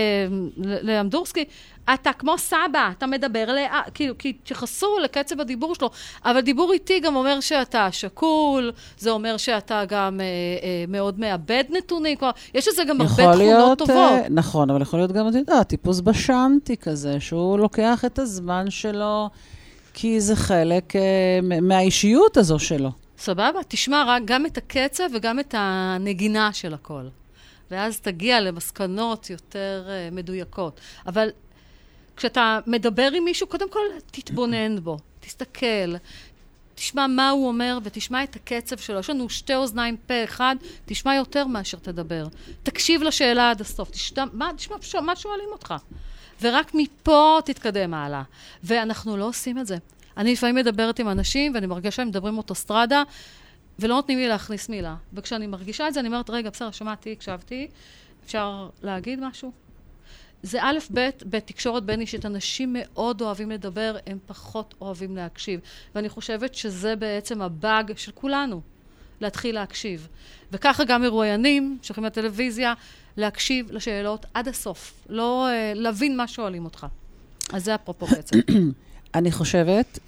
לאמדורסקי, אתה כמו סבא, אתה מדבר לאט, כאילו, כי תייחסו לקצב הדיבור שלו, אבל דיבור איתי גם אומר שאתה שקול, זה אומר שאתה גם אה, אה, מאוד מאבד נתונים, כלומר, יש לזה גם הרבה תכונות להיות, טובות. אה, נכון, אבל יכול להיות גם, אתה יודע, טיפוס בשנטי כזה, שהוא לוקח את הזמן שלו, כי זה חלק אה, מהאישיות הזו שלו. סבבה, תשמע רק גם את הקצב וגם את הנגינה של הכל. ואז תגיע למסקנות יותר אה, מדויקות. אבל... כשאתה מדבר עם מישהו, קודם כל תתבונן בו, תסתכל, תשמע מה הוא אומר ותשמע את הקצב שלו. יש לנו שתי אוזניים פה אחד, תשמע יותר מאשר תדבר. תקשיב לשאלה עד הסוף, תשמע, מה, תשמע מה שואלים אותך. ורק מפה תתקדם הלאה. ואנחנו לא עושים את זה. אני לפעמים מדברת עם אנשים ואני מרגישה שהם מדברים אוטוסטרדה, ולא נותנים לי להכניס מילה. וכשאני מרגישה את זה, אני אומרת, רגע, בסדר, שמעתי, הקשבתי, אפשר להגיד משהו? זה א' ב' בתקשורת בין אישית, אנשים מאוד אוהבים לדבר, הם פחות אוהבים להקשיב. ואני חושבת שזה בעצם הבאג של כולנו, להתחיל להקשיב. וככה גם מרואיינים, שולחים לטלוויזיה, להקשיב לשאלות עד הסוף, לא uh, להבין מה שואלים אותך. אז זה אפרופו בעצם. אני חושבת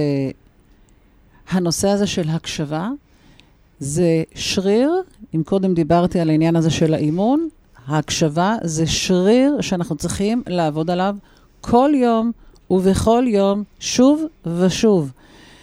שהנושא הזה של הקשבה, זה שריר, אם קודם דיברתי על העניין הזה של האימון, ההקשבה זה שריר שאנחנו צריכים לעבוד עליו כל יום ובכל יום, שוב ושוב.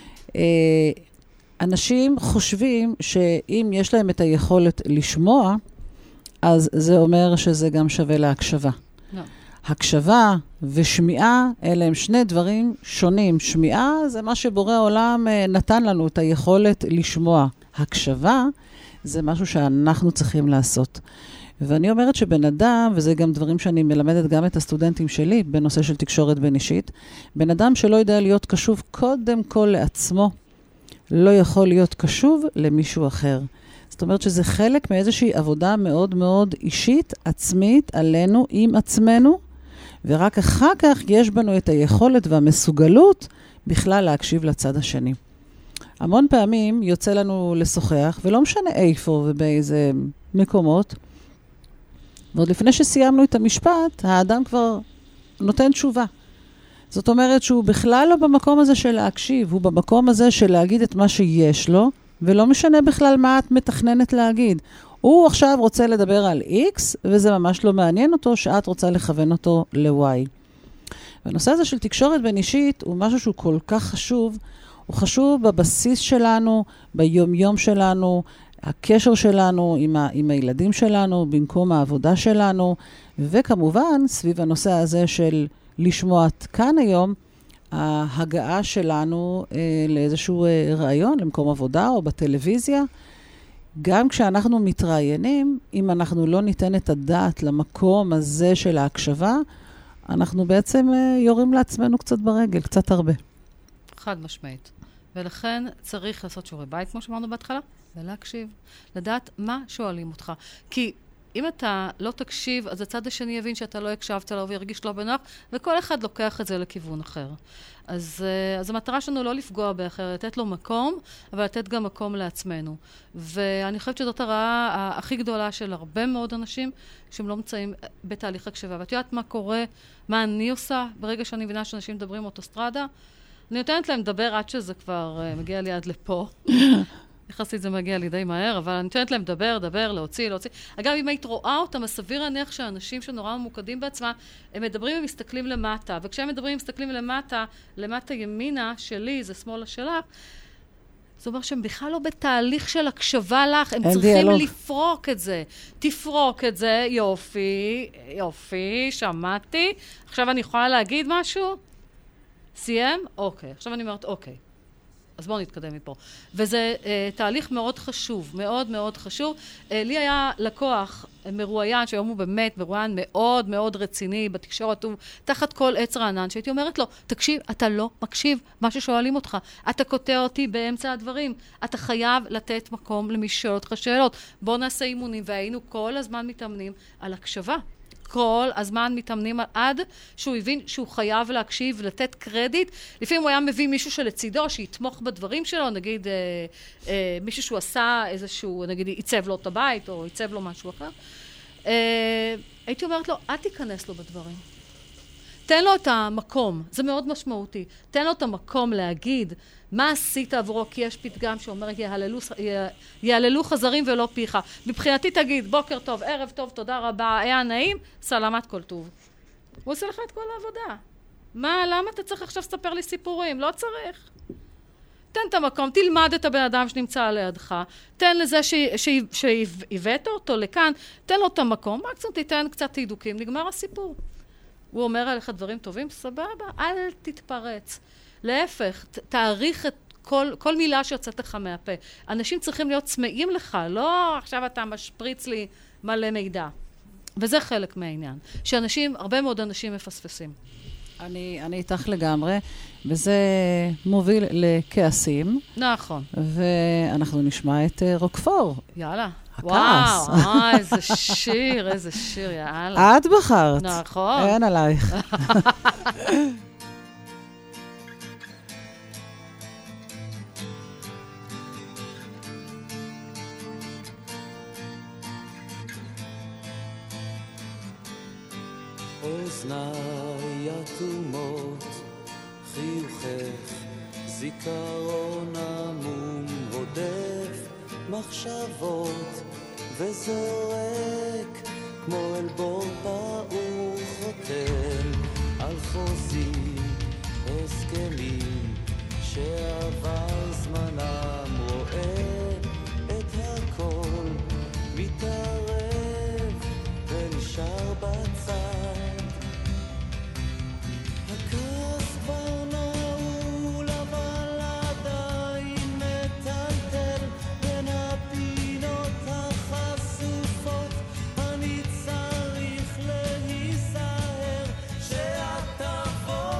אנשים חושבים שאם יש להם את היכולת לשמוע, אז זה אומר שזה גם שווה להקשבה. לא. הקשבה ושמיעה, אלה הם שני דברים שונים. שמיעה זה מה שבורא העולם נתן לנו, את היכולת לשמוע. הקשבה זה משהו שאנחנו צריכים לעשות. ואני אומרת שבן אדם, וזה גם דברים שאני מלמדת גם את הסטודנטים שלי, בנושא של תקשורת בין אישית, בן אדם שלא יודע להיות קשוב קודם כל לעצמו, לא יכול להיות קשוב למישהו אחר. זאת אומרת שזה חלק מאיזושהי עבודה מאוד מאוד אישית, עצמית, עלינו, עם עצמנו, ורק אחר כך יש בנו את היכולת והמסוגלות בכלל להקשיב לצד השני. המון פעמים יוצא לנו לשוחח, ולא משנה איפה ובאיזה מקומות, ועוד לפני שסיימנו את המשפט, האדם כבר נותן תשובה. זאת אומרת שהוא בכלל לא במקום הזה של להקשיב, הוא במקום הזה של להגיד את מה שיש לו, ולא משנה בכלל מה את מתכננת להגיד. הוא עכשיו רוצה לדבר על X, וזה ממש לא מעניין אותו שאת רוצה לכוון אותו ל-Y. והנושא הזה של תקשורת בין אישית הוא משהו שהוא כל כך חשוב, הוא חשוב בבסיס שלנו, ביום-יום שלנו, הקשר שלנו עם, ה- עם הילדים שלנו, במקום העבודה שלנו, וכמובן סביב הנושא הזה של לשמוע כאן היום, ההגעה שלנו אה, לאיזשהו אה, רעיון, למקום עבודה או בטלוויזיה. גם כשאנחנו מתראיינים, אם אנחנו לא ניתן את הדעת למקום הזה של ההקשבה, אנחנו בעצם אה, יורים לעצמנו קצת ברגל, קצת הרבה. חד משמעית. ולכן צריך לעשות שיעורי בית, כמו שאמרנו בהתחלה, ולהקשיב. לדעת מה שואלים אותך. כי אם אתה לא תקשיב, אז הצד השני יבין שאתה לא הקשבת לו וירגיש לא בנוח, וכל אחד לוקח את זה לכיוון אחר. אז, אז המטרה שלנו לא לפגוע באחר, לתת לו מקום, אבל לתת גם מקום לעצמנו. ואני חושבת שזאת הרעה הכי גדולה של הרבה מאוד אנשים, שהם לא מצאים בתהליך הקשבה. ואת יודעת מה קורה, מה אני עושה ברגע שאני מבינה שאנשים מדברים אוטוסטרדה? אני נותנת להם לדבר עד שזה כבר uh, מגיע לי עד לפה. יחסית זה מגיע לי די מהר, אבל אני נותנת להם לדבר, לדבר, להוציא, להוציא. אגב, אם היית רואה אותם, אז סביר להניח שאנשים שנורא ממוקדים בעצמם, הם מדברים ומסתכלים למטה, וכשהם מדברים ומסתכלים למטה, למטה ימינה שלי, זה שמאלה שלך, זאת אומרת שהם בכלל לא בתהליך של הקשבה לך, הם צריכים דיאלוג. לפרוק את זה. תפרוק את זה, יופי, יופי, שמעתי. עכשיו אני יכולה להגיד משהו? סיים? אוקיי. עכשיו אני אומרת, אוקיי. אז בואו נתקדם מפה. וזה אה, תהליך מאוד חשוב, מאוד מאוד חשוב. אה, לי היה לקוח מרואיין, שהיום הוא באמת מרואיין מאוד מאוד רציני, בתקשורת הוא תחת כל עץ רענן, שהייתי אומרת לו, תקשיב, אתה לא מקשיב מה ששואלים אותך. אתה קוטע אותי באמצע הדברים. אתה חייב לתת מקום למי ששואל אותך שאלות. בואו נעשה אימונים, והיינו כל הזמן מתאמנים על הקשבה. כל הזמן מתאמנים עד שהוא הבין שהוא חייב להקשיב, לתת קרדיט. לפעמים הוא היה מביא מישהו שלצידו, שיתמוך בדברים שלו, נגיד אה, אה, מישהו שהוא עשה איזשהו, נגיד ייצב לו את הבית, או ייצב לו משהו אחר. אה, הייתי אומרת לו, אל תיכנס לו בדברים. תן לו את המקום, זה מאוד משמעותי. תן לו את המקום להגיד מה עשית עבורו, כי יש פתגם שאומר, יהללו, יהללו חזרים ולא פיך. מבחינתי תגיד, בוקר טוב, ערב טוב, תודה רבה, היה נעים, סלמת כל טוב. הוא עושה לך את כל העבודה. מה, למה אתה צריך עכשיו לספר לי סיפורים? לא צריך. תן את המקום, תלמד את הבן אדם שנמצא לידך, תן לזה שהבאת אותו לכאן, תן לו את המקום, מקסימום תיתן קצת תידוקים, נגמר הסיפור. הוא אומר עליך דברים טובים, סבבה, אל תתפרץ. להפך, תעריך את כל, כל מילה שיוצאת לך מהפה. אנשים צריכים להיות צמאים לך, לא עכשיו אתה משפריץ לי מלא מידע. וזה חלק מהעניין. שאנשים, הרבה מאוד אנשים מפספסים. אני, אני איתך לגמרי, וזה מוביל לכעסים. נכון. ואנחנו נשמע את רוקפור. יאללה. הכעס. וואו, איזה שיר, איזה שיר, יאללה. את בחרת. נכון. אין עלייך. אוזניי אטומות, חיוכך, זיכרון עמום רודף מחשבות וזורק כמו אל בור פעור חותם על חוזים, הסכמים שעבר זמנם, רואה את הכל מתערב ונשאר בצד. הכעס כבר נעול אבל עדיין מטלטל בין הפינות החשופות. אני צריך להיזהר שאת תבוא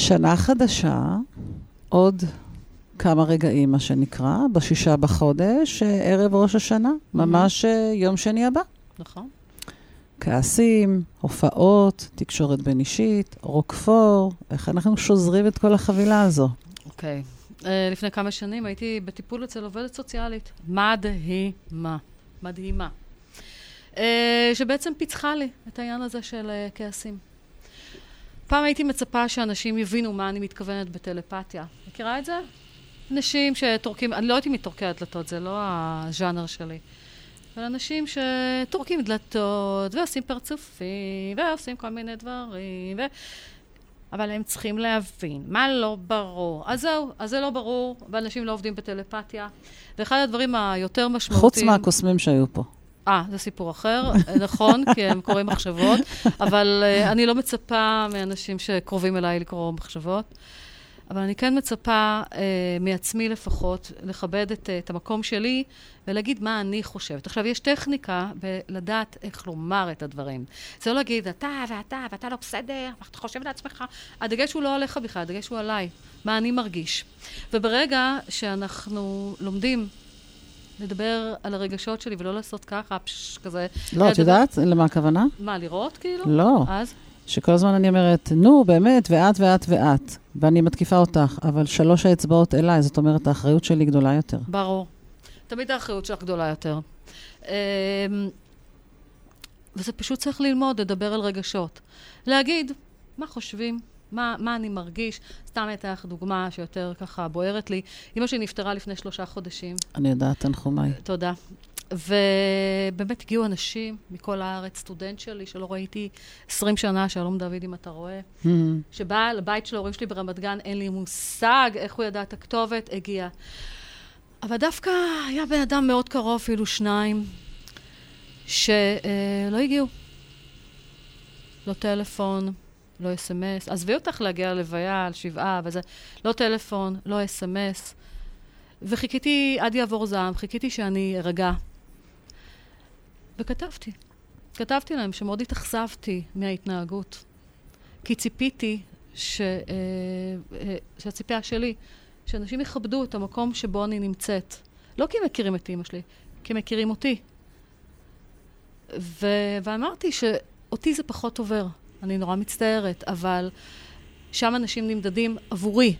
שנה חדשה, עוד כמה רגעים, מה שנקרא, בשישה בחודש, ערב ראש השנה, ממש יום שני הבא. נכון. כעסים, הופעות, תקשורת בין אישית, רוקפור, איך אנחנו שוזרים את כל החבילה הזו? אוקיי. Uh, לפני כמה שנים הייתי בטיפול אצל עובדת סוציאלית. מדהימה. מדהימה. Uh, שבעצם פיצחה לי את העניין הזה של uh, כעסים. פעם הייתי מצפה שאנשים יבינו מה אני מתכוונת בטלפתיה. מכירה את זה? אנשים שתורקים, אני לא הייתי מתורקי הדלתות, זה לא הז'אנר שלי. אבל אנשים שתורקים דלתות, ועושים פרצופים, ועושים כל מיני דברים, ו... אבל הם צריכים להבין מה לא ברור. אז זהו, אז זה לא ברור, ואנשים לא עובדים בטלפתיה. ואחד הדברים היותר משמעותיים... חוץ מהקוסמים שהיו פה. אה, זה סיפור אחר, נכון, כי הם קוראים מחשבות, אבל uh, אני לא מצפה מאנשים שקרובים אליי לקרוא מחשבות. אבל אני כן מצפה uh, מעצמי לפחות, לכבד את, uh, את המקום שלי, ולהגיד מה אני חושבת. עכשיו, יש טכניקה בלדעת איך לומר את הדברים. זה לא להגיד, אתה ואתה, ואתה לא בסדר, ואתה חושב לעצמך. הדגש הוא לא עליך בכלל, הדגש הוא עליי. מה אני מרגיש. וברגע שאנחנו לומדים לדבר על הרגשות שלי, ולא לעשות ככה, פש, כזה... לא, את יודעת למה הכוונה? מה, לראות כאילו? לא. אז? שכל הזמן אני אומרת, נו, באמת, ואת ואת ואת, ואני מתקיפה אותך, אבל שלוש האצבעות אליי, זאת אומרת, האחריות שלי גדולה יותר. ברור. תמיד האחריות שלך גדולה יותר. וזה פשוט צריך ללמוד, לדבר על רגשות. להגיד, מה חושבים? מה, מה אני מרגיש? סתם הייתה לך דוגמה שיותר ככה בוערת לי. אמא שלי נפטרה לפני שלושה חודשים. אני יודעת, תנחומיי. תודה. ובאמת הגיעו אנשים מכל הארץ, סטודנט שלי, שלא ראיתי עשרים שנה, שלום דוד, אם אתה רואה, mm-hmm. שבא לבית של ההורים שלי ברמת גן, אין לי מושג איך הוא ידע את הכתובת, הגיע. אבל דווקא היה בן אדם מאוד קרוב, אפילו שניים, שלא הגיעו. לא טלפון, לא אס אם אס. עזבי אותך להגיע ללוויה, על שבעה, וזה, לא טלפון, לא אס אם אס. וחיכיתי עד יעבור זעם, חיכיתי שאני ארגע. וכתבתי. כתבתי להם שמאוד התאכזבתי מההתנהגות. כי ציפיתי ש... שהציפייה שלי, שאנשים יכבדו את המקום שבו אני נמצאת. לא כי הם מכירים את אמא שלי, כי הם מכירים אותי. ו... ואמרתי שאותי זה פחות עובר. אני נורא מצטערת, אבל שם אנשים נמדדים עבורי.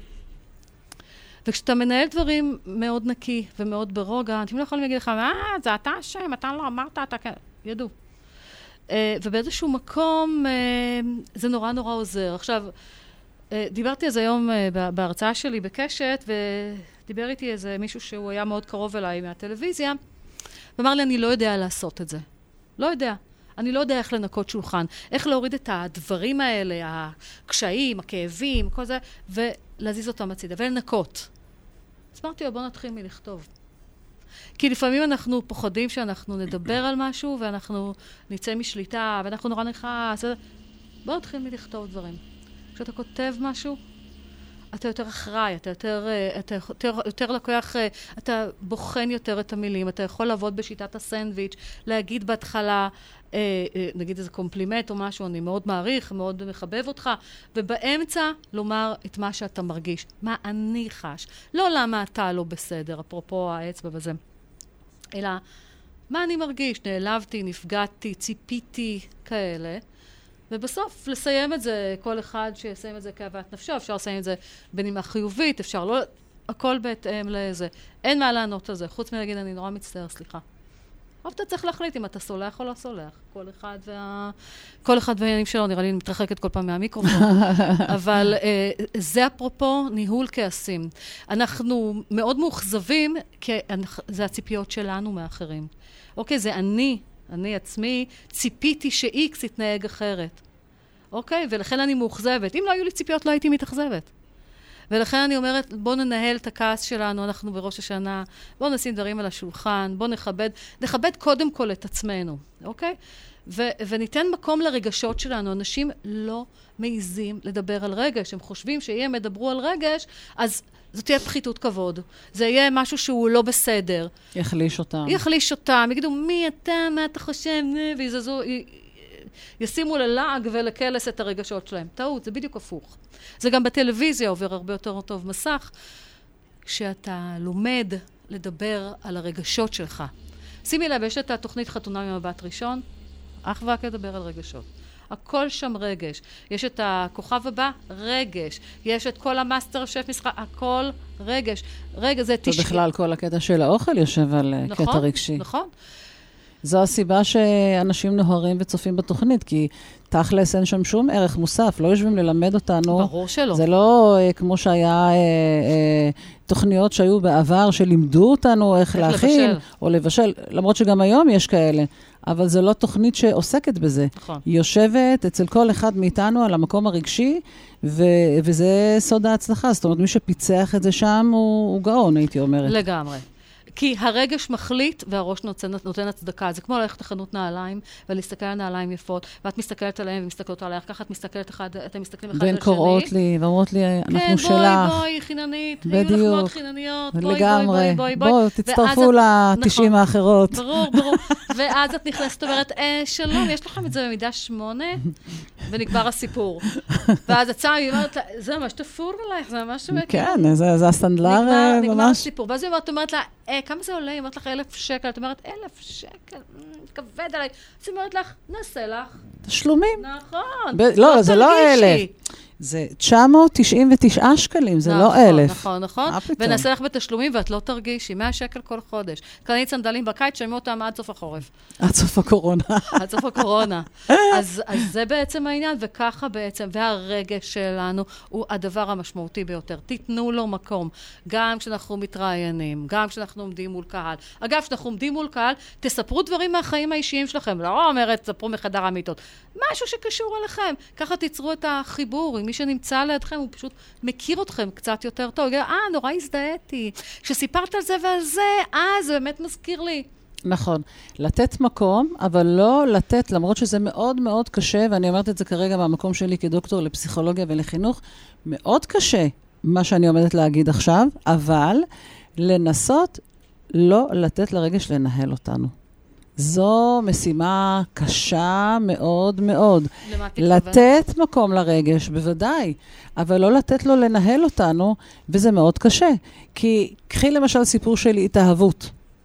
וכשאתה מנהל דברים מאוד נקי ומאוד ברוגע, אתם לא יכולים להגיד לך, אה, זה אתה השם, אתה לא אמרת, אתה כן, ידעו. Uh, ובאיזשהו מקום, uh, זה נורא נורא עוזר. עכשיו, uh, דיברתי אז היום uh, בהרצאה שלי בקשת, ודיבר איתי איזה מישהו שהוא היה מאוד קרוב אליי מהטלוויזיה, ואמר לי, אני לא יודע לעשות את זה. לא יודע. אני לא יודע איך לנקות שולחן, איך להוריד את הדברים האלה, הקשיים, הכאבים, כל זה, ולהזיז אותם הצידה, ולנקות. אז אמרתי לו, בוא נתחיל מלכתוב. כי לפעמים אנחנו פוחדים שאנחנו נדבר על משהו, ואנחנו נצא משליטה, ואנחנו נורא נכעס. בוא נתחיל מלכתוב דברים. כשאתה כותב משהו, אתה יותר אחראי, אתה יותר, אתה יותר, יותר לקוח, אתה בוחן יותר את המילים, אתה יכול לעבוד בשיטת הסנדוויץ', להגיד בהתחלה, נגיד איזה קומפלימנט או משהו, אני מאוד מעריך, מאוד מחבב אותך, ובאמצע לומר את מה שאתה מרגיש, מה אני חש. לא למה אתה לא בסדר, אפרופו האצבע וזה, אלא מה אני מרגיש, נעלבתי, נפגעתי, ציפיתי, כאלה. ובסוף לסיים את זה, כל אחד שיסיים את זה כאוות נפשו, אפשר לסיים את זה בנימה חיובית, אפשר לא, הכל בהתאם לזה. אין מה לענות על זה, חוץ מלהגיד, אני נורא מצטער, סליחה. אבל אתה צריך להחליט אם אתה סולח או לא סולח. כל אחד וה... כל אחד והעניינים שלו, נראה לי, אני מתרחקת כל פעם מהמיקרופון. אבל אה, זה אפרופו ניהול כעסים. אנחנו מאוד מאוכזבים, כי זה הציפיות שלנו מאחרים. אוקיי, זה אני. אני עצמי ציפיתי ש-X יתנהג אחרת. אוקיי? ולכן אני מאוכזבת. אם לא היו לי ציפיות, לא הייתי מתאכזבת. ולכן אני אומרת, בוא ננהל את הכעס שלנו, אנחנו בראש השנה, בוא נשים דברים על השולחן, בוא נכבד, נכבד קודם כל את עצמנו, אוקיי? ו- וניתן מקום לרגשות שלנו. אנשים לא מעיזים לדבר על רגש. הם חושבים שאם ידברו על רגש, אז זאת תהיה פחיתות כבוד. זה יהיה משהו שהוא לא בסדר. יחליש אותם. יחליש אותם. יגידו, מי אתה, מה אתה חושב? ויזזו, ישימו ללעג ולקלס את הרגשות שלהם. טעות, זה בדיוק הפוך. זה גם בטלוויזיה עובר הרבה יותר טוב מסך, כשאתה לומד לדבר על הרגשות שלך. שימי לב, יש את התוכנית חתונה ממבט ראשון, אך ורק לדבר על רגשות. הכל שם רגש. יש את הכוכב הבא, רגש. יש את כל המאסטר שף משחק, הכל רגש. רגע, זה תשעי. ובכלל כל הקטע של האוכל יושב על נכון, קטע רגשי. נכון. זו הסיבה שאנשים נוהרים וצופים בתוכנית, כי תכלס אין שם שום ערך מוסף, לא יושבים ללמד אותנו. ברור שלא. זה לא אה, כמו שהיה אה, אה, תוכניות שהיו בעבר, שלימדו אותנו איך, איך להכין, לבשל. או לבשל, למרות שגם היום יש כאלה, אבל זה לא תוכנית שעוסקת בזה. נכון. היא יושבת אצל כל אחד מאיתנו על המקום הרגשי, ו- וזה סוד ההצלחה. זאת אומרת, מי שפיצח את זה שם הוא, הוא גאון, הייתי אומרת. לגמרי. כי הרגש מחליט והראש נותן, נותן הצדקה. זה כמו ללכת לחנות נעליים ולהסתכל על נעליים יפות, ואת מסתכלת עליהם ומסתכלות עליך, ככה את מסתכלת אחד, אתם מסתכלים אחד על השני. בין קוראות לי ואומרות לי, אנחנו כן, שלך. כן, בואי, בואי, חיננית. בדיוק. היו לך מאוד חינניות. בואי, לגמרי. בואי, בואי, בואי. בואו, תצטרפו ל-תשעים נכון, האחרות. ברור, ברור. ואז את נכנסת, אומרת, אה, שלום, יש לכם את זה במידה שמונה, ונגבר הסיפור. ואז הצעה, היא אומרת, זה ממש תפור עלייך, זה ממש... כן, זה, זה הסטנדלר נגמר, ממש. נגמר הסיפור. ואז היא אומרת לה, אה, כמה זה עולה? היא אומרת לך אלף שקל. את אומרת, אלף שקל, כבד עליי. אז היא אומרת לך, נעשה לך. תשלומים. נכון. ב- לא, זה לא אלף. זה תשע מאות תשעים ותשעה שקלים, זה לא אלף. נכון, נכון. ונעשה לך בתשלומים, ואת לא תרגישי. מאה שקל כל חודש. קנית סנדלים בקיץ, שמעו אותם עד סוף החורף. עד סוף הקורונה. עד סוף הקורונה. אז, אז זה בעצם העניין, וככה בעצם, והרגש שלנו הוא הדבר המשמעותי ביותר. תיתנו לו מקום, גם כשאנחנו מתראיינים, גם כשאנחנו עומדים מול קהל. אגב, כשאנחנו עומדים מול קהל, תספרו דברים מהחיים האישיים שלכם. לא אומרת, תספרו מחדר המיטות. משהו שקשור אליכם. ככה תיצרו את החיבור. מי שנמצא לידכם, הוא פשוט מכיר אתכם קצת יותר טוב. הוא יגיד, אה, נורא הזדהיתי. כשסיפרת על זה ועל זה, אה, זה באמת מזכיר לי. נכון. לתת מקום, אבל לא לתת, למרות שזה מאוד מאוד קשה, ואני אומרת את זה כרגע מהמקום שלי כדוקטור לפסיכולוגיה ולחינוך, מאוד קשה מה שאני עומדת להגיד עכשיו, אבל לנסות לא לתת לרגש לנהל אותנו. זו משימה קשה מאוד מאוד. לתת מקום לרגש, בוודאי, אבל לא לתת לו לנהל אותנו, וזה מאוד קשה. כי קחי למשל סיפור של התאהבות.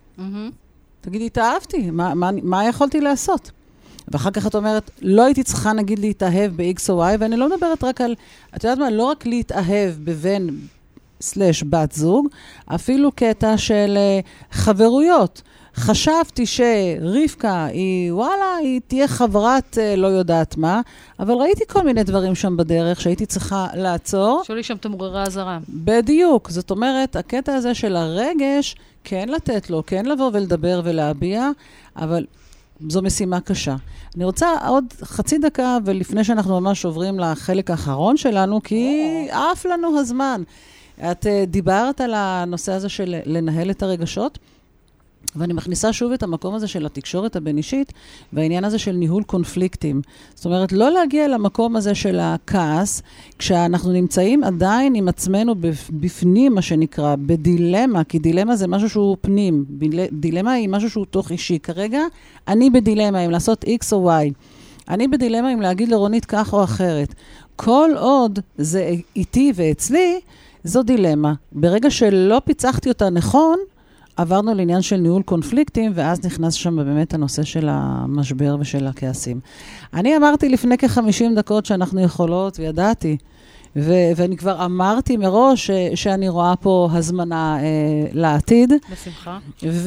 תגידי, התאהבתי, מה, מה, מה יכולתי לעשות? ואחר כך את אומרת, לא הייתי צריכה נגיד להתאהב ב-X או Y, ואני לא מדברת רק על, את יודעת מה, לא רק להתאהב בבן סלש בת זוג, אפילו קטע של חברויות. חשבתי שרבקה היא, וואלה, היא תהיה חברת לא יודעת מה, אבל ראיתי כל מיני דברים שם בדרך שהייתי צריכה לעצור. שולי שם תמוררי הזרה. בדיוק. זאת אומרת, הקטע הזה של הרגש, כן לתת לו, כן לבוא ולדבר ולהביע, אבל זו משימה קשה. אני רוצה עוד חצי דקה, ולפני שאנחנו ממש עוברים לחלק האחרון שלנו, כי עף לנו הזמן. את דיברת על הנושא הזה של לנהל את הרגשות, ואני מכניסה שוב את המקום הזה של התקשורת הבין-אישית, והעניין הזה של ניהול קונפליקטים. זאת אומרת, לא להגיע למקום הזה של הכעס, כשאנחנו נמצאים עדיין עם עצמנו בפנים, מה שנקרא, בדילמה, כי דילמה זה משהו שהוא פנים, דילמה היא משהו שהוא תוך אישי. כרגע, אני בדילמה אם לעשות X או Y. אני בדילמה אם להגיד לרונית כך או אחרת. כל עוד זה איתי ואצלי, זו דילמה. ברגע שלא פיצחתי אותה נכון, עברנו לעניין של ניהול קונפליקטים, ואז נכנס שם באמת הנושא של המשבר ושל הכעסים. אני אמרתי לפני כ-חמישים דקות שאנחנו יכולות, וידעתי, ו- ואני כבר אמרתי מראש ש- שאני רואה פה הזמנה אה, לעתיד. בשמחה.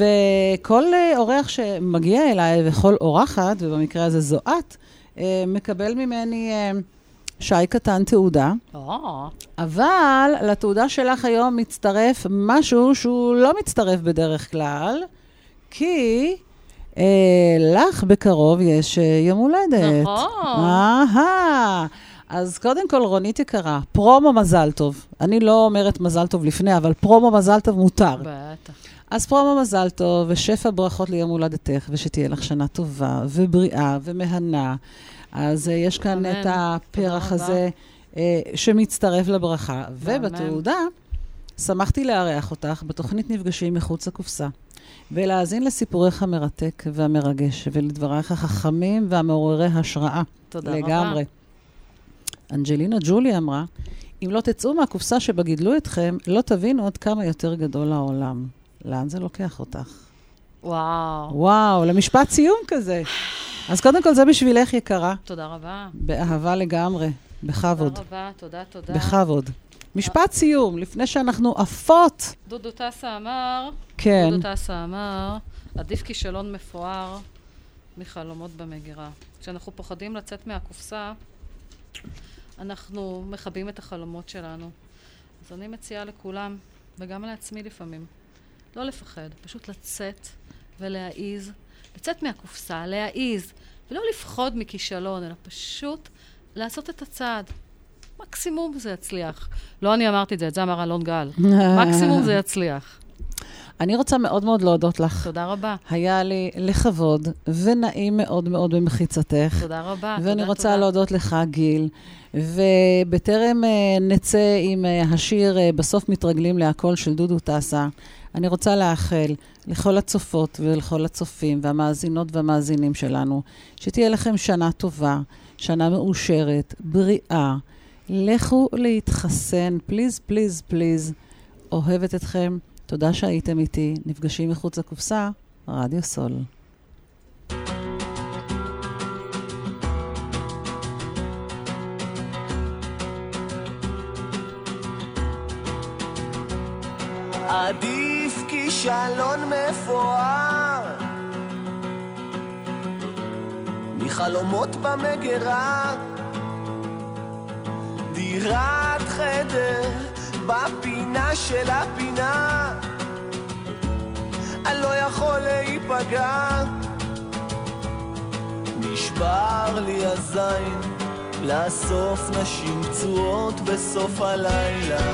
וכל אה, אורח שמגיע אליי, וכל אורחת, ובמקרה הזה זו את, אה, מקבל ממני... אה, שי קטן תעודה, אבל לתעודה שלך היום מצטרף משהו שהוא לא מצטרף בדרך כלל, כי אה, לך בקרוב יש יום הולדת. נכון. אהה. אז קודם כל, רונית יקרה, פרומו מזל טוב. אני לא אומרת מזל טוב לפני, אבל פרומו מזל טוב מותר. בטח. אז פרומו מזל טוב, ושפע ברכות ליום הולדתך, ושתהיה לך שנה טובה, ובריאה, ומהנה. אז uh, יש כאן אמן. את הפרח הזה uh, שמצטרף לברכה. ובתעודה שמחתי לארח אותך בתוכנית נפגשים מחוץ לקופסה, ולהאזין לסיפורך המרתק והמרגש, ולדברייך החכמים והמעוררי השראה. תודה לגמרי. רבה. אנג'לינה ג'ולי אמרה, אם לא תצאו מהקופסה שבה גידלו אתכם, לא תבינו עוד כמה יותר גדול העולם. לאן זה לוקח אותך? וואו. וואו, למשפט סיום כזה. אז קודם כל זה בשבילך יקרה. תודה רבה. באהבה לגמרי, בכבוד. תודה רבה, תודה, תודה. בכבוד. משפט סיום, לפני שאנחנו עפות. דודו טסה אמר, כן. דודו טסה אמר, עדיף כישלון מפואר מחלומות במגירה. כשאנחנו פוחדים לצאת מהקופסה, אנחנו מכבים את החלומות שלנו. אז אני מציעה לכולם, וגם לעצמי לפעמים, לא לפחד, פשוט לצאת ולהעיז, לצאת מהקופסה, להעיז, ולא לפחוד מכישלון, אלא פשוט לעשות את הצעד. מקסימום זה יצליח. לא אני אמרתי את זה, את זה אמר אלון גל. מקסימום זה יצליח. אני רוצה מאוד מאוד להודות לך. תודה רבה. היה לי לכבוד ונעים מאוד מאוד במחיצתך. תודה רבה. ואני תודה, רוצה תודה. להודות לך, גיל. ובטרם uh, נצא עם uh, השיר uh, בסוף מתרגלים להכל של דודו טסה, אני רוצה לאחל לכל הצופות ולכל הצופים והמאזינות והמאזינים שלנו, שתהיה לכם שנה טובה, שנה מאושרת, בריאה. לכו להתחסן, פליז, פליז, פליז. אוהבת אתכם. תודה שהייתם איתי. נפגשים מחוץ לקופסה, רדיו סול. עדיף כישלון מפואר מחלומות במגירה, דירת חדר בפינה של הפינה, אני לא יכול להיפגע. נשבר לי הזין לאסוף נשים פצועות בסוף הלילה.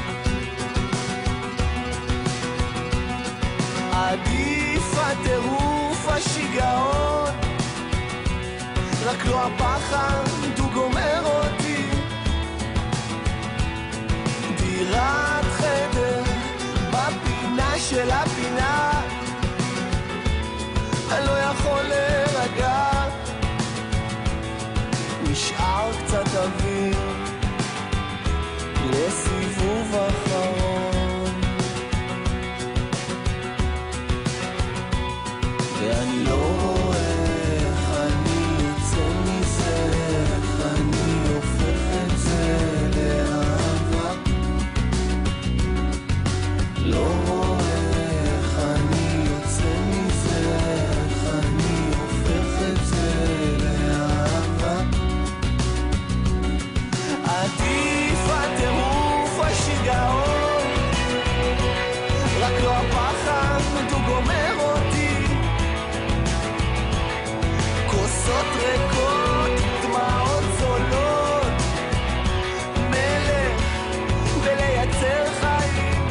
עדיף הטירוף השיגעון, רק לא הפחד הוא גומר אותי. דירת חדר בפינה של הפינה, אני לא יכול להירגע. נשאר קצת אוויר לסיבוב אחרון, ואני לא רואה איך אני יוצא מזה, איך אני הופך את זה לאהבה. לא רואה איך אני יוצא מזה, איך אני הופך את זה לאהבה. עדיף הטירוף השיגעון, רק לא הפחד הוא גומר אותי. כוסות ריקות, דמעות זולות, מלך ולייצר חיים.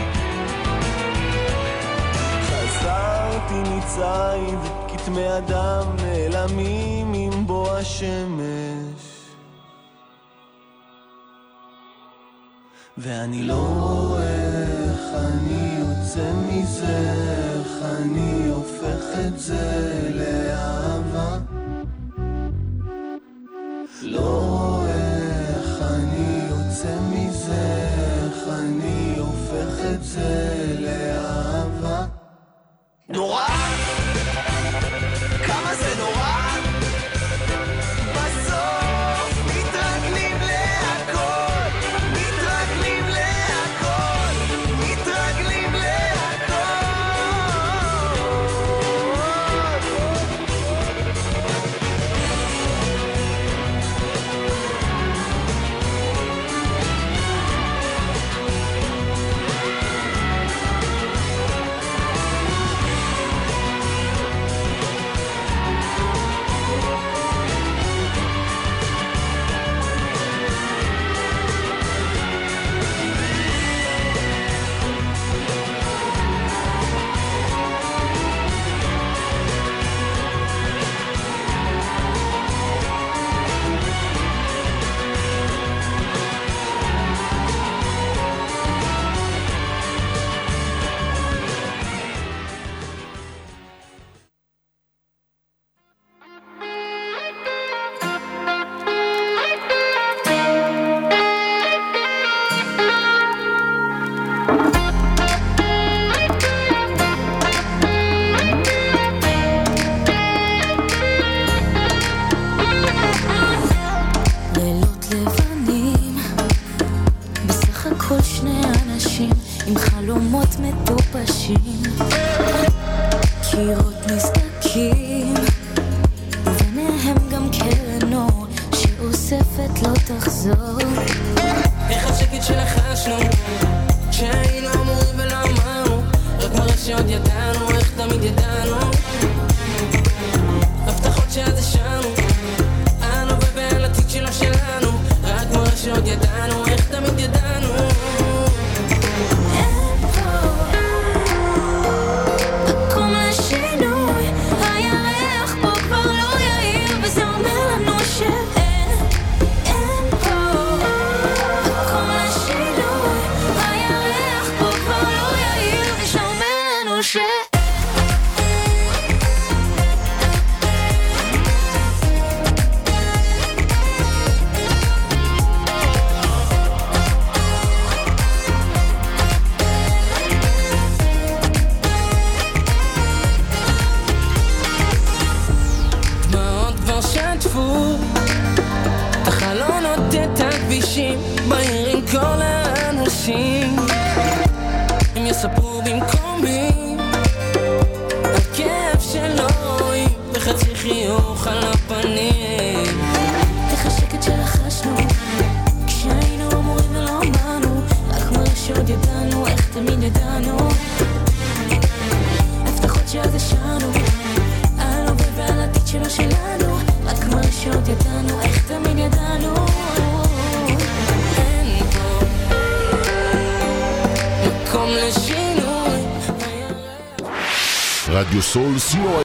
חזרתי מצעי וכתמי אדם נעלמים עם בוא השמש, ואני לא רואה איך אני יוצא מזה, איך אני הופך את זה לאהבה. לא רואה איך אני יוצא מזה, איך אני הופך את זה לאהבה. נורא, כמה זה נורא. בסוף מתרגלים להכל, מתרגלים להכל, מתרגלים להכל. מטופשים, קירות נסדקים, וביניהם גם קרן אור שאוספת לא תחזור. איך השקט שלחשנו כשהיינו אמורים ולא אמרנו, רק מראה שעוד ידענו, איך תמיד ידענו, הבטחות שאז השענו על הווה ועל עתיד שלו שלנו, רק מראה שעוד ידענו, איך תמיד ידענו. בעיר כל האנשים הם יספרו במקומי על כאב שלא רואים וחצי חיוך על הפנים. איך השקט שלחשנו כשהיינו אמורים ולא אמרנו, רק מראה שעוד ידענו, איך תמיד ידענו, הבטחות שאז השענו על הווה ועל עתיד שלו שלנו, רק מראה שעוד ידענו, איך תמיד ידענו. רדיו סול סי או